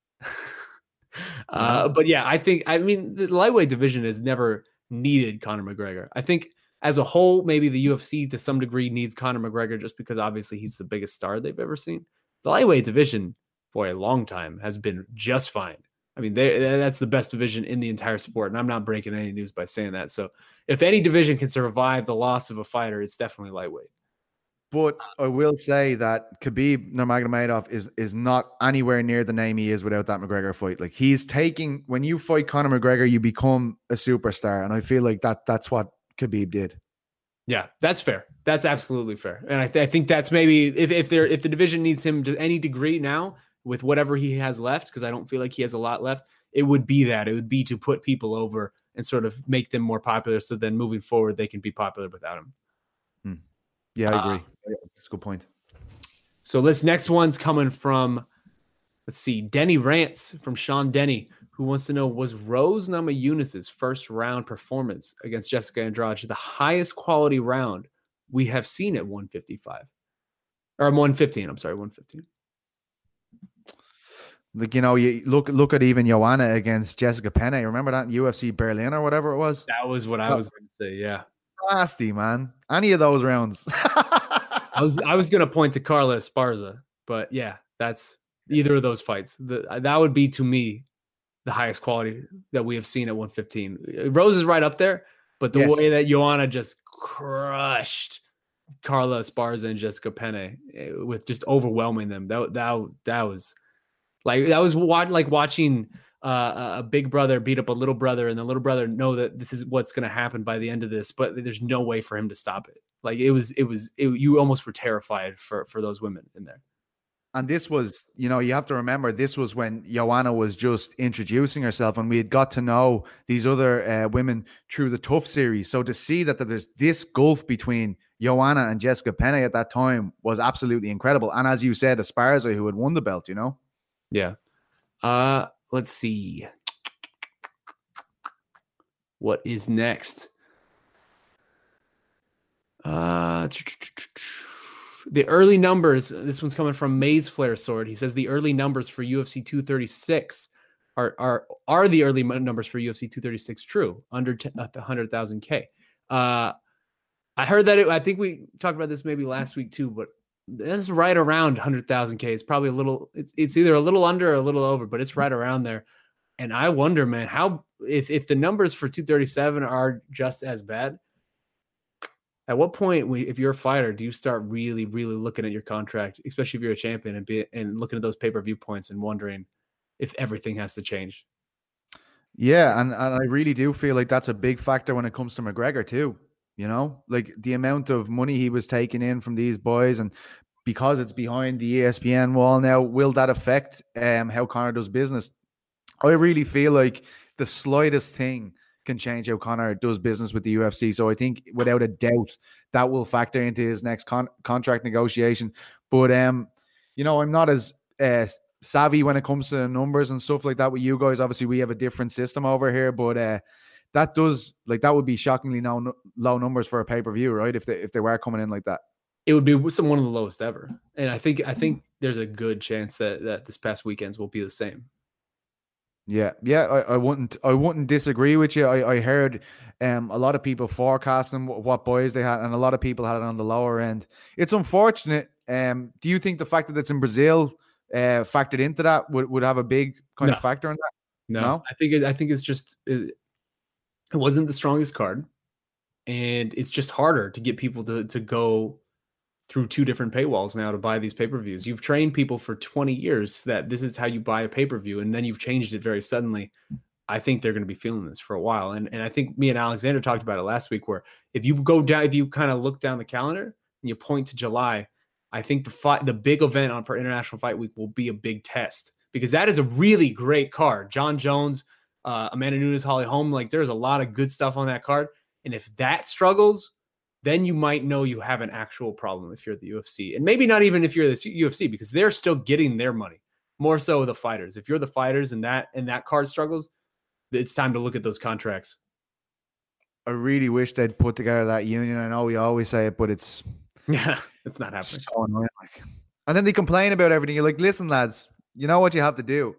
But yeah, I mean, the lightweight division has never needed Conor McGregor. I think as a whole, maybe the UFC to some degree needs Conor McGregor just because obviously he's the biggest star they've ever seen. The lightweight division for a long time has been just fine. I mean, that's the best division in the entire sport, and I'm not breaking any news by saying that. So if any division can survive the loss of a fighter, it's definitely lightweight. But I will say that Khabib Nurmagomedov is not anywhere near the name he is without that McGregor fight. Like, he's taking, when you fight Conor McGregor, you become a superstar, and I feel like that's what Khabib did. Yeah, that's fair. That's absolutely fair. And I think that's maybe if the division needs him to any degree now with whatever he has left, because I don't feel like he has a lot left, it would be to put people over and sort of make them more popular. So then moving forward, they can be popular without him. Yeah, I agree. That's a good point. So this next one's coming from, let's see, Denny Rants from Sean Denny, who wants to know, was Rose Namajunas' first round performance against Jessica Andrade the highest quality round we have seen at 155? Or 115, I'm sorry, 115. Like, you know, you look at even Joanna against Jessica Penne. Remember that in UFC Berlin or whatever it was? That was what I was going to say, yeah. Nasty, man. Any of those rounds. I was going to point to Carla Esparza, but yeah, that's either of those fights. That would be, to me, the highest quality that we have seen at 115. Rose is right up there, but the way that Joanna just crushed Carla Esparza and Jessica Penne with just overwhelming them, that was like watching a big brother beat up a little brother, and the little brother know that this is what's going to happen by the end of this, but there's no way for him to stop it. Like it was you almost were terrified for those women in there. And this was, you have to remember, this was when Joanna was just introducing herself, and we had got to know these other women through the Tough series. So to see that there's this gulf between Joanna and Jessica Penne at that time was absolutely incredible. And as you said, Esparza, who had won the belt, Yeah. Let's see. What is next? The early numbers. This one's coming from Maze Flare Sword. He says the early numbers for UFC 236 are the early numbers for UFC 236 true under 100,000 K. I heard that. I think we talked about this maybe last week too, but this is right around 100,000 K. It's probably a little. It's either a little under or a little over, but it's right around there. And I wonder, man, how if the numbers for 237 are just as bad. At what point, if you're a fighter, do you start really, really looking at your contract, especially if you're a champion, and looking at those pay-per-view points and wondering if everything has to change? Yeah, and I really do feel like that's a big factor when it comes to McGregor too. Like the amount of money he was taking in from these boys, and because it's behind the ESPN wall now, will that affect how Conor does business? I really feel like the slightest thing can change how Conor does business with the UFC. So I think without a doubt that will factor into his next contract negotiation. But, I'm not as savvy when it comes to numbers and stuff like that with you guys. Obviously, we have a different system over here, but that would be shockingly low numbers for a pay-per-view, right? If they were coming in like that. It would be one of the lowest ever. And I think there's a good chance that this past weekend's will be the same. Yeah. I wouldn't disagree with you. I heard a lot of people forecasting what boys they had, and a lot of people had it on the lower end. It's unfortunate. Do you think the fact that it's in Brazil factored into that would have a big kind of factor in that? No? I think it's just it wasn't the strongest card, and it's just harder to get people to go through two different paywalls now to buy these pay-per-views. You've trained people for 20 years that this is how you buy a pay-per-view, and then you've changed it very suddenly. I think they're going to be feeling this for a while. And I think me and Alexander talked about it last week, where if you kind of look down the calendar and you point to July, I think the big event for International Fight Week will be a big test, because that is a really great card. John Jones, Amanda Nunes, Holly Holm, like there's a lot of good stuff on that card. And if that struggles, then you might know you have an actual problem if you're the UFC. And maybe not even if you're the UFC, because they're still getting their money. More so the fighters. If you're the fighters and that card struggles, it's time to look at those contracts. I really wish they'd put together that union. I know we always say it, but it's it's not happening. So annoying. And then they complain about everything. You're like, listen, lads, you know what you have to do.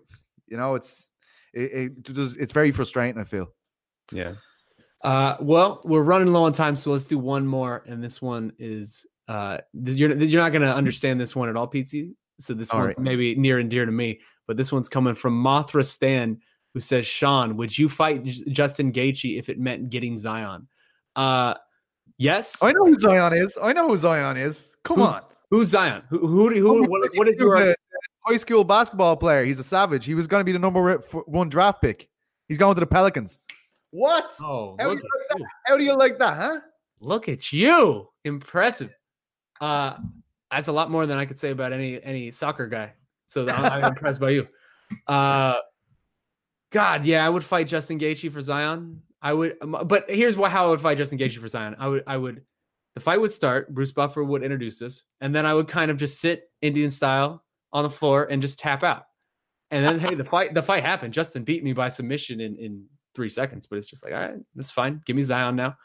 It's very frustrating, I feel. Yeah. Well, we're running low on time, so let's do one more. And this one is you're not going to understand this one at all, Pete. So this one's maybe near and dear to me, but this one's coming from Mothra Stan, who says, Sean, would you fight Justin Gaethje if it meant getting Zion? Yes. I know who Zion is. Come on. Who's Zion? What is your high school basketball player? He's a savage. He was going to be the number 1 draft pick. He's going to the Pelicans. What? Oh, how do you like that, huh? Look at you. Impressive. That's a lot more than I could say about any soccer guy. So I'm impressed by you. God, yeah, I would fight Justin Gaethje for Zion. I would, but here's how I would fight Justin Gaethje for Zion. The fight would start, Bruce Buffer would introduce us, and then I would kind of just sit Indian style on the floor and just tap out. And then, hey, the fight happened. Justin beat me by submission in 3 seconds, but it's just like, all right, that's fine. Give me Zion now.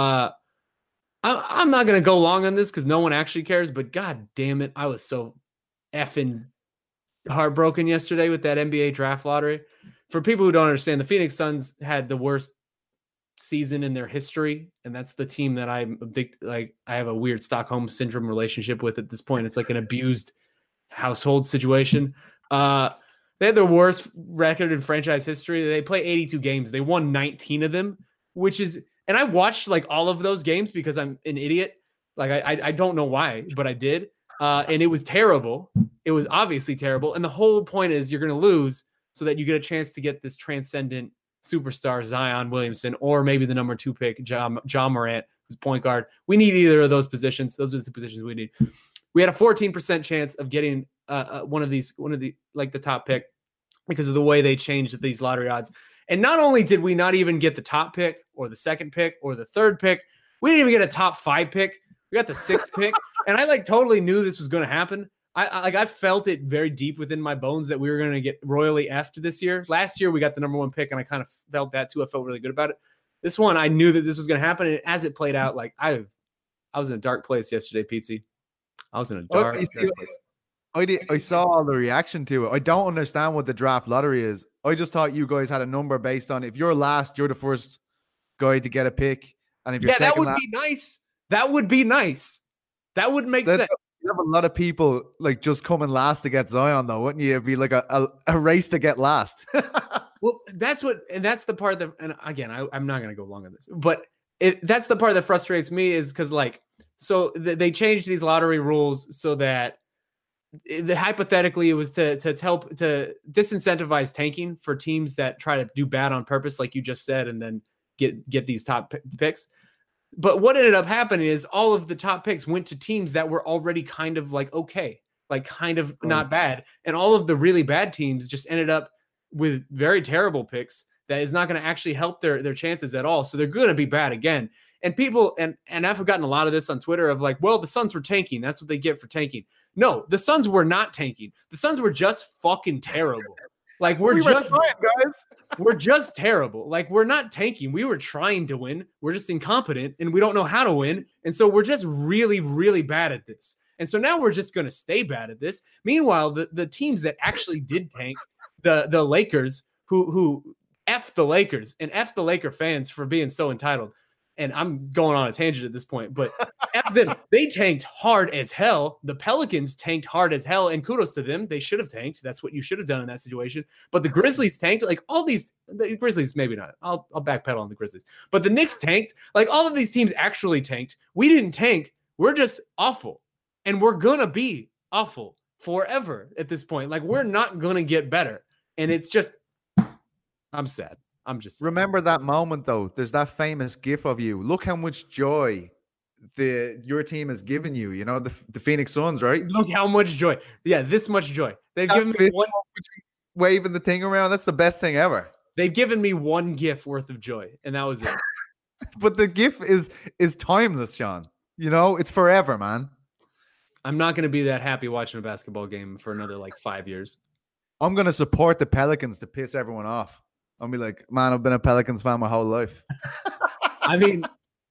I'm not going to go long on this because no one actually cares, but God damn it. I was so effing heartbroken yesterday with that NBA draft lottery. For people who don't understand, the Phoenix Suns had the worst season in their history, and that's the team that I have a weird Stockholm syndrome relationship with at this point. It's like an abused household situation. They had their worst record in franchise history. They play 82 games. They won 19 of them, and I watched like all of those games because I'm an idiot. Like I don't know why, but I did. And it was terrible. It was obviously terrible. And the whole point is you're going to lose so that you get a chance to get this transcendent superstar Zion Williamson, or maybe the number 2 pick, John Morant, who's point guard. We need either of those positions. Those are the positions we need. we had a 14% chance of getting one of the like the top pick because of the way they changed these lottery odds. And not only did we not even get the top pick or the second pick or the third pick, we didn't even get a top 5 pick. We got the 6th pick, and I like totally knew this was going to happen. I felt it very deep within my bones that we were going to get royally effed this year. Last year we got the number 1 pick, and I kind of felt that too. I felt really good about it. This one, I knew that this was going to happen, and as it played out, like I was in a dark place yesterday, Pete. I was in a dark place. I saw all the reaction to it. I don't understand what the draft lottery is. I just thought you guys had a number based on if you're last, you're the first guy to get a pick, and if you're second, that would be nice. That would be nice. That would make sense. You have a lot of people like just coming last to get Zion, though, wouldn't you? It'd be like a race to get last. Well, that's the part that, and again, I'm not going to go long on this, but that's the part that frustrates me is because so they changed these lottery rules so that hypothetically it was to disincentivize tanking for teams that try to do bad on purpose, like you just said, and then get these top picks. But what ended up happening is all of the top picks went to teams that were already kind of like okay, like kind of not bad, and all of the really bad teams just ended up with very terrible picks that is not going to actually help their chances at all. So they're going to be bad again. And people, and I've gotten a lot of this on Twitter of like, well, the Suns were tanking. That's what they get for tanking. No, the Suns were not tanking. The Suns were just fucking terrible. Like we're just terrible. Like we're not tanking. We were trying to win. We're just incompetent and we don't know how to win. And so we're just really, really bad at this. And so now we're just going to stay bad at this. Meanwhile, the teams that actually did tank, the Lakers who F the Lakers and F the Laker fans for being so entitled. And I'm going on a tangent at this point, but F them. They tanked hard as hell. The Pelicans tanked hard as hell, and kudos to them. They should have tanked. That's what you should have done in that situation. But the Grizzlies tanked. Like all these, the Grizzlies, maybe not. I'll backpedal on the Grizzlies. But the Knicks tanked. Like all of these teams actually tanked. We didn't tank. We're just awful. And we're going to be awful forever at this point. Like we're not going to get better. And it's just, I'm sad. I'm just remember that moment though. There's that famous gif of you. Look how much joy your team has given you. You know, the Phoenix Suns, right? Look how much joy. Yeah, this much joy. They've given me one waving the thing around. That's the best thing ever. They've given me one gif worth of joy, and that was it. But the gif is timeless, Sean. You know, it's forever, man. I'm not going to be that happy watching a basketball game for another like 5 years. I'm going to support the Pelicans to piss everyone off. I'll be like, man, I've been a Pelicans fan my whole life. I mean,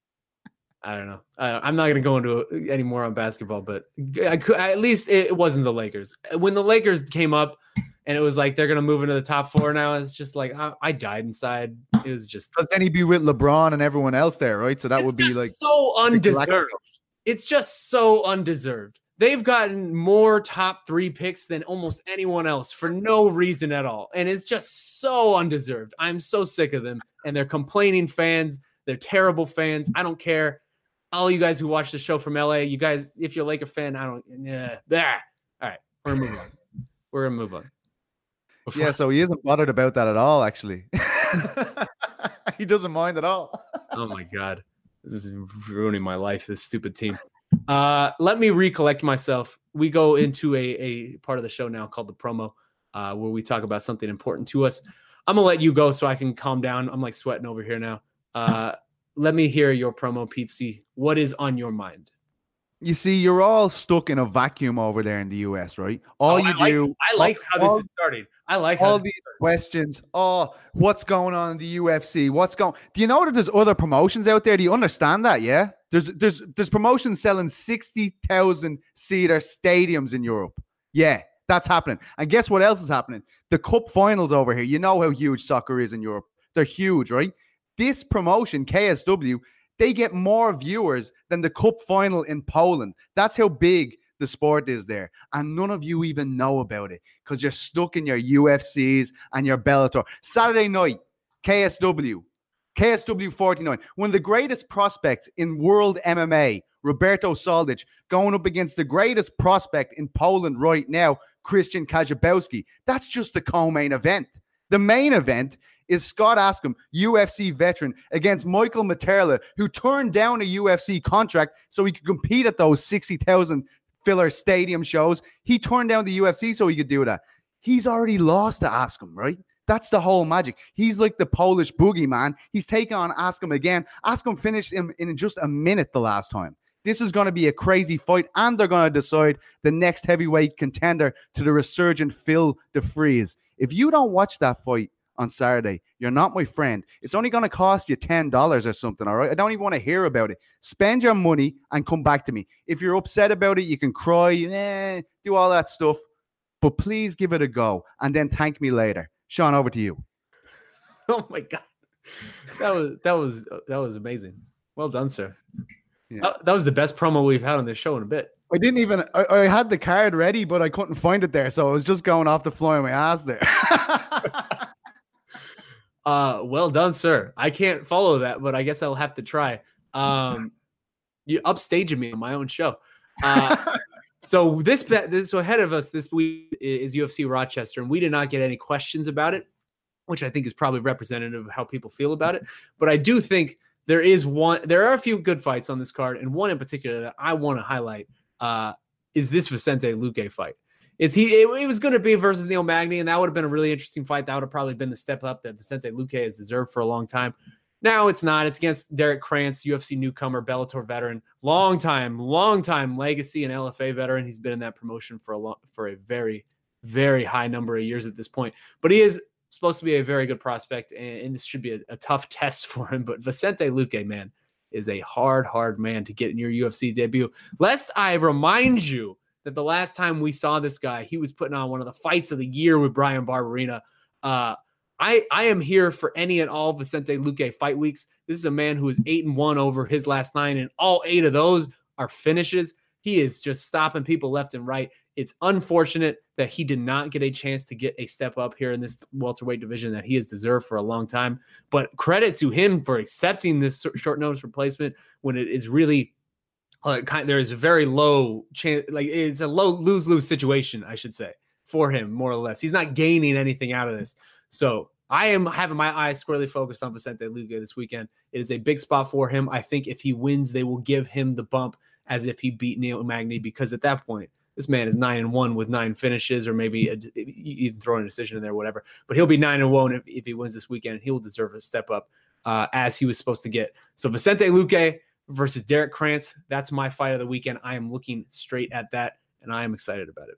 I don't know. I'm not going to go into any more on basketball, but at least it wasn't the Lakers. When the Lakers came up and it was like they're going to move into the top 4 now, it's just like I died inside. It was just. Because then he'd be with LeBron and everyone else there, right? So that would be like so undeserved. It's just so undeserved. They've gotten more top 3 picks than almost anyone else for no reason at all. And it's just so undeserved. I'm so sick of them. And they're complaining fans. They're terrible fans. I don't care. All you guys who watch the show from LA, you guys, if you're a Laker fan, All right, we're going to move on. We're going to move on. Yeah, so he isn't bothered about that at all, actually. He doesn't mind at all. Oh, my God. This is ruining my life, this stupid team. Let me recollect myself. We go into a part of the show now called the promo, where we talk about something important to us. I'm gonna let you go so I can calm down. I'm like sweating over here now. Let me hear your promo, Pete C. What is on your mind? You see, you're all stuck in a vacuum over there in the US, right? I like how this is starting. I like all these questions. Oh, what's going on in the UFC? Do you know that there's other promotions out there? Do you understand that? Yeah. There's promotions selling 60,000 seater stadiums in Europe. Yeah, that's happening. And guess what else is happening? The cup finals over here. You know how huge soccer is in Europe. They're huge, right? This promotion, KSW, they get more viewers than the cup final in Poland. That's how big the sport is there. And none of you even know about it because you're stuck in your UFCs and your Bellator. Saturday night, KSW 49. One of the greatest prospects in world MMA, Roberto Soldic, going up against the greatest prospect in Poland right now, Christian Kazabowski. That's just the co-main event. The main event is Scott Askham, UFC veteran, against Michael Materla, who turned down a UFC contract so he could compete at those 60,000 filler stadium shows. He turned down the UFC so he could do that. He's already lost to Askam, right? That's the whole magic. He's like the Polish boogeyman. He's taking on Askam again. Askam finished him in just a minute the last time. This is going to be a crazy fight, and they're going to decide the next heavyweight contender to the resurgent Phil DeFries. If you don't watch that fight on Saturday, you're not my friend. It's only going to cost you $10 or something, all right? I don't even want to hear about it. Spend your money and come back to me. If you're upset about it, you can cry, do all that stuff, but please give it a go and then thank me later. Sean, over to you. Oh my God. That was amazing. Well done, sir. Yeah. That was the best promo we've had on this show in a bit. I had the card ready, but I couldn't find it there. So I was just going off the fly of my ass there. Well done, sir. I can't follow that, but I guess I'll have to try. You upstaging me on my own show. So so ahead of us this week is UFC Rochester, and we did not get any questions about it, which I think is probably representative of how people feel about it. But I do think there are a few good fights on this card, and one in particular that I want to highlight is this Vicente Luque fight. It was going to be versus Neil Magny, and that would have been a really interesting fight. That would have probably been the step up that Vicente Luque has deserved for a long time. Now it's not. It's against Derek Krantz, UFC newcomer, Bellator veteran, long time legacy and LFA veteran. He's been in that promotion for a very, very high number of years at this point. But he is supposed to be a very good prospect, and this should be a tough test for him. But Vicente Luque, man, is a hard man to get in your UFC debut. Lest I remind you that the last time we saw this guy, he was putting on one of the fights of the year with Brian Barberena. I am here for any and all Vicente Luque fight weeks. This is a man who is 8-1 over his last 9, and all 8 of those are finishes. He is just stopping people left and right. It's unfortunate that he did not get a chance to get a step up here in this welterweight division that he has deserved for a long time. But credit to him for accepting this short notice replacement when it is really there is a very low chance, like it's a low lose-lose situation, I should say, for him, more or less. He's not gaining anything out of this. So I am having my eyes squarely focused on Vicente Luque this weekend. It is a big spot for him. I think if he wins, they will give him the bump as if he beat Neil Magny, because at that point, this man is 9-1 with 9 finishes, or maybe even throw a decision in there, whatever. But he'll be 9-1 if he wins this weekend, and he will deserve a step up as he was supposed to get. So Vicente Luque versus Derek Krantz, that's my fight of the weekend. I am looking straight at that, and I am excited about it.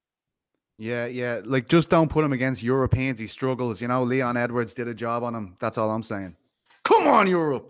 Yeah. Like, just don't put him against Europeans. He struggles. You know, Leon Edwards did a job on him. That's all I'm saying. Come on, Europe.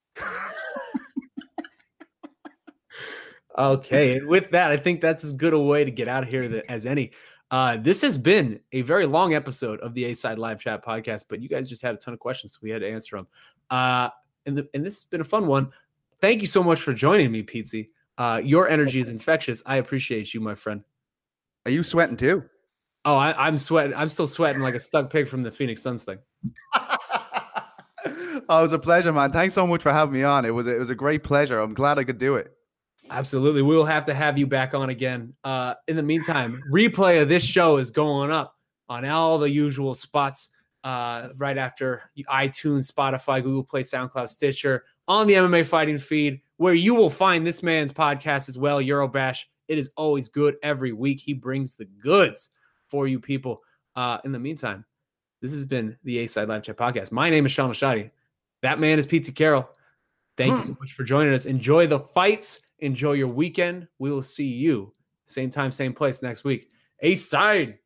Okay. And with that, I think that's as good a way to get out of here as any. This has been a very long episode of the A-Side Live Chat podcast, but you guys just had a ton of questions, so we had to answer them. And this has been a fun one. Thank you so much for joining me, Pizzi. Your energy is infectious. I appreciate you, my friend. Are you sweating too? Oh, I'm sweating. I'm still sweating like a stuck pig from the Phoenix Suns thing. Oh, it was a pleasure, man. Thanks so much for having me on. It was a great pleasure. I'm glad I could do it. Absolutely. We will have to have you back on again. In the meantime, replay of this show is going up on all the usual spots right after iTunes, Spotify, Google Play, SoundCloud, Stitcher, on the MMA Fighting feed, where you will find this man's podcast as well, Eurobash. It is always good every week. He brings the goods for you people. In the meantime, this has been the A-Side Live Chat podcast. My name is Sean Ashadi. That man is Pizzi Carroll. Thank you so much for joining us. Enjoy the fights. Enjoy your weekend. We will see you same time, same place next week. A-Side.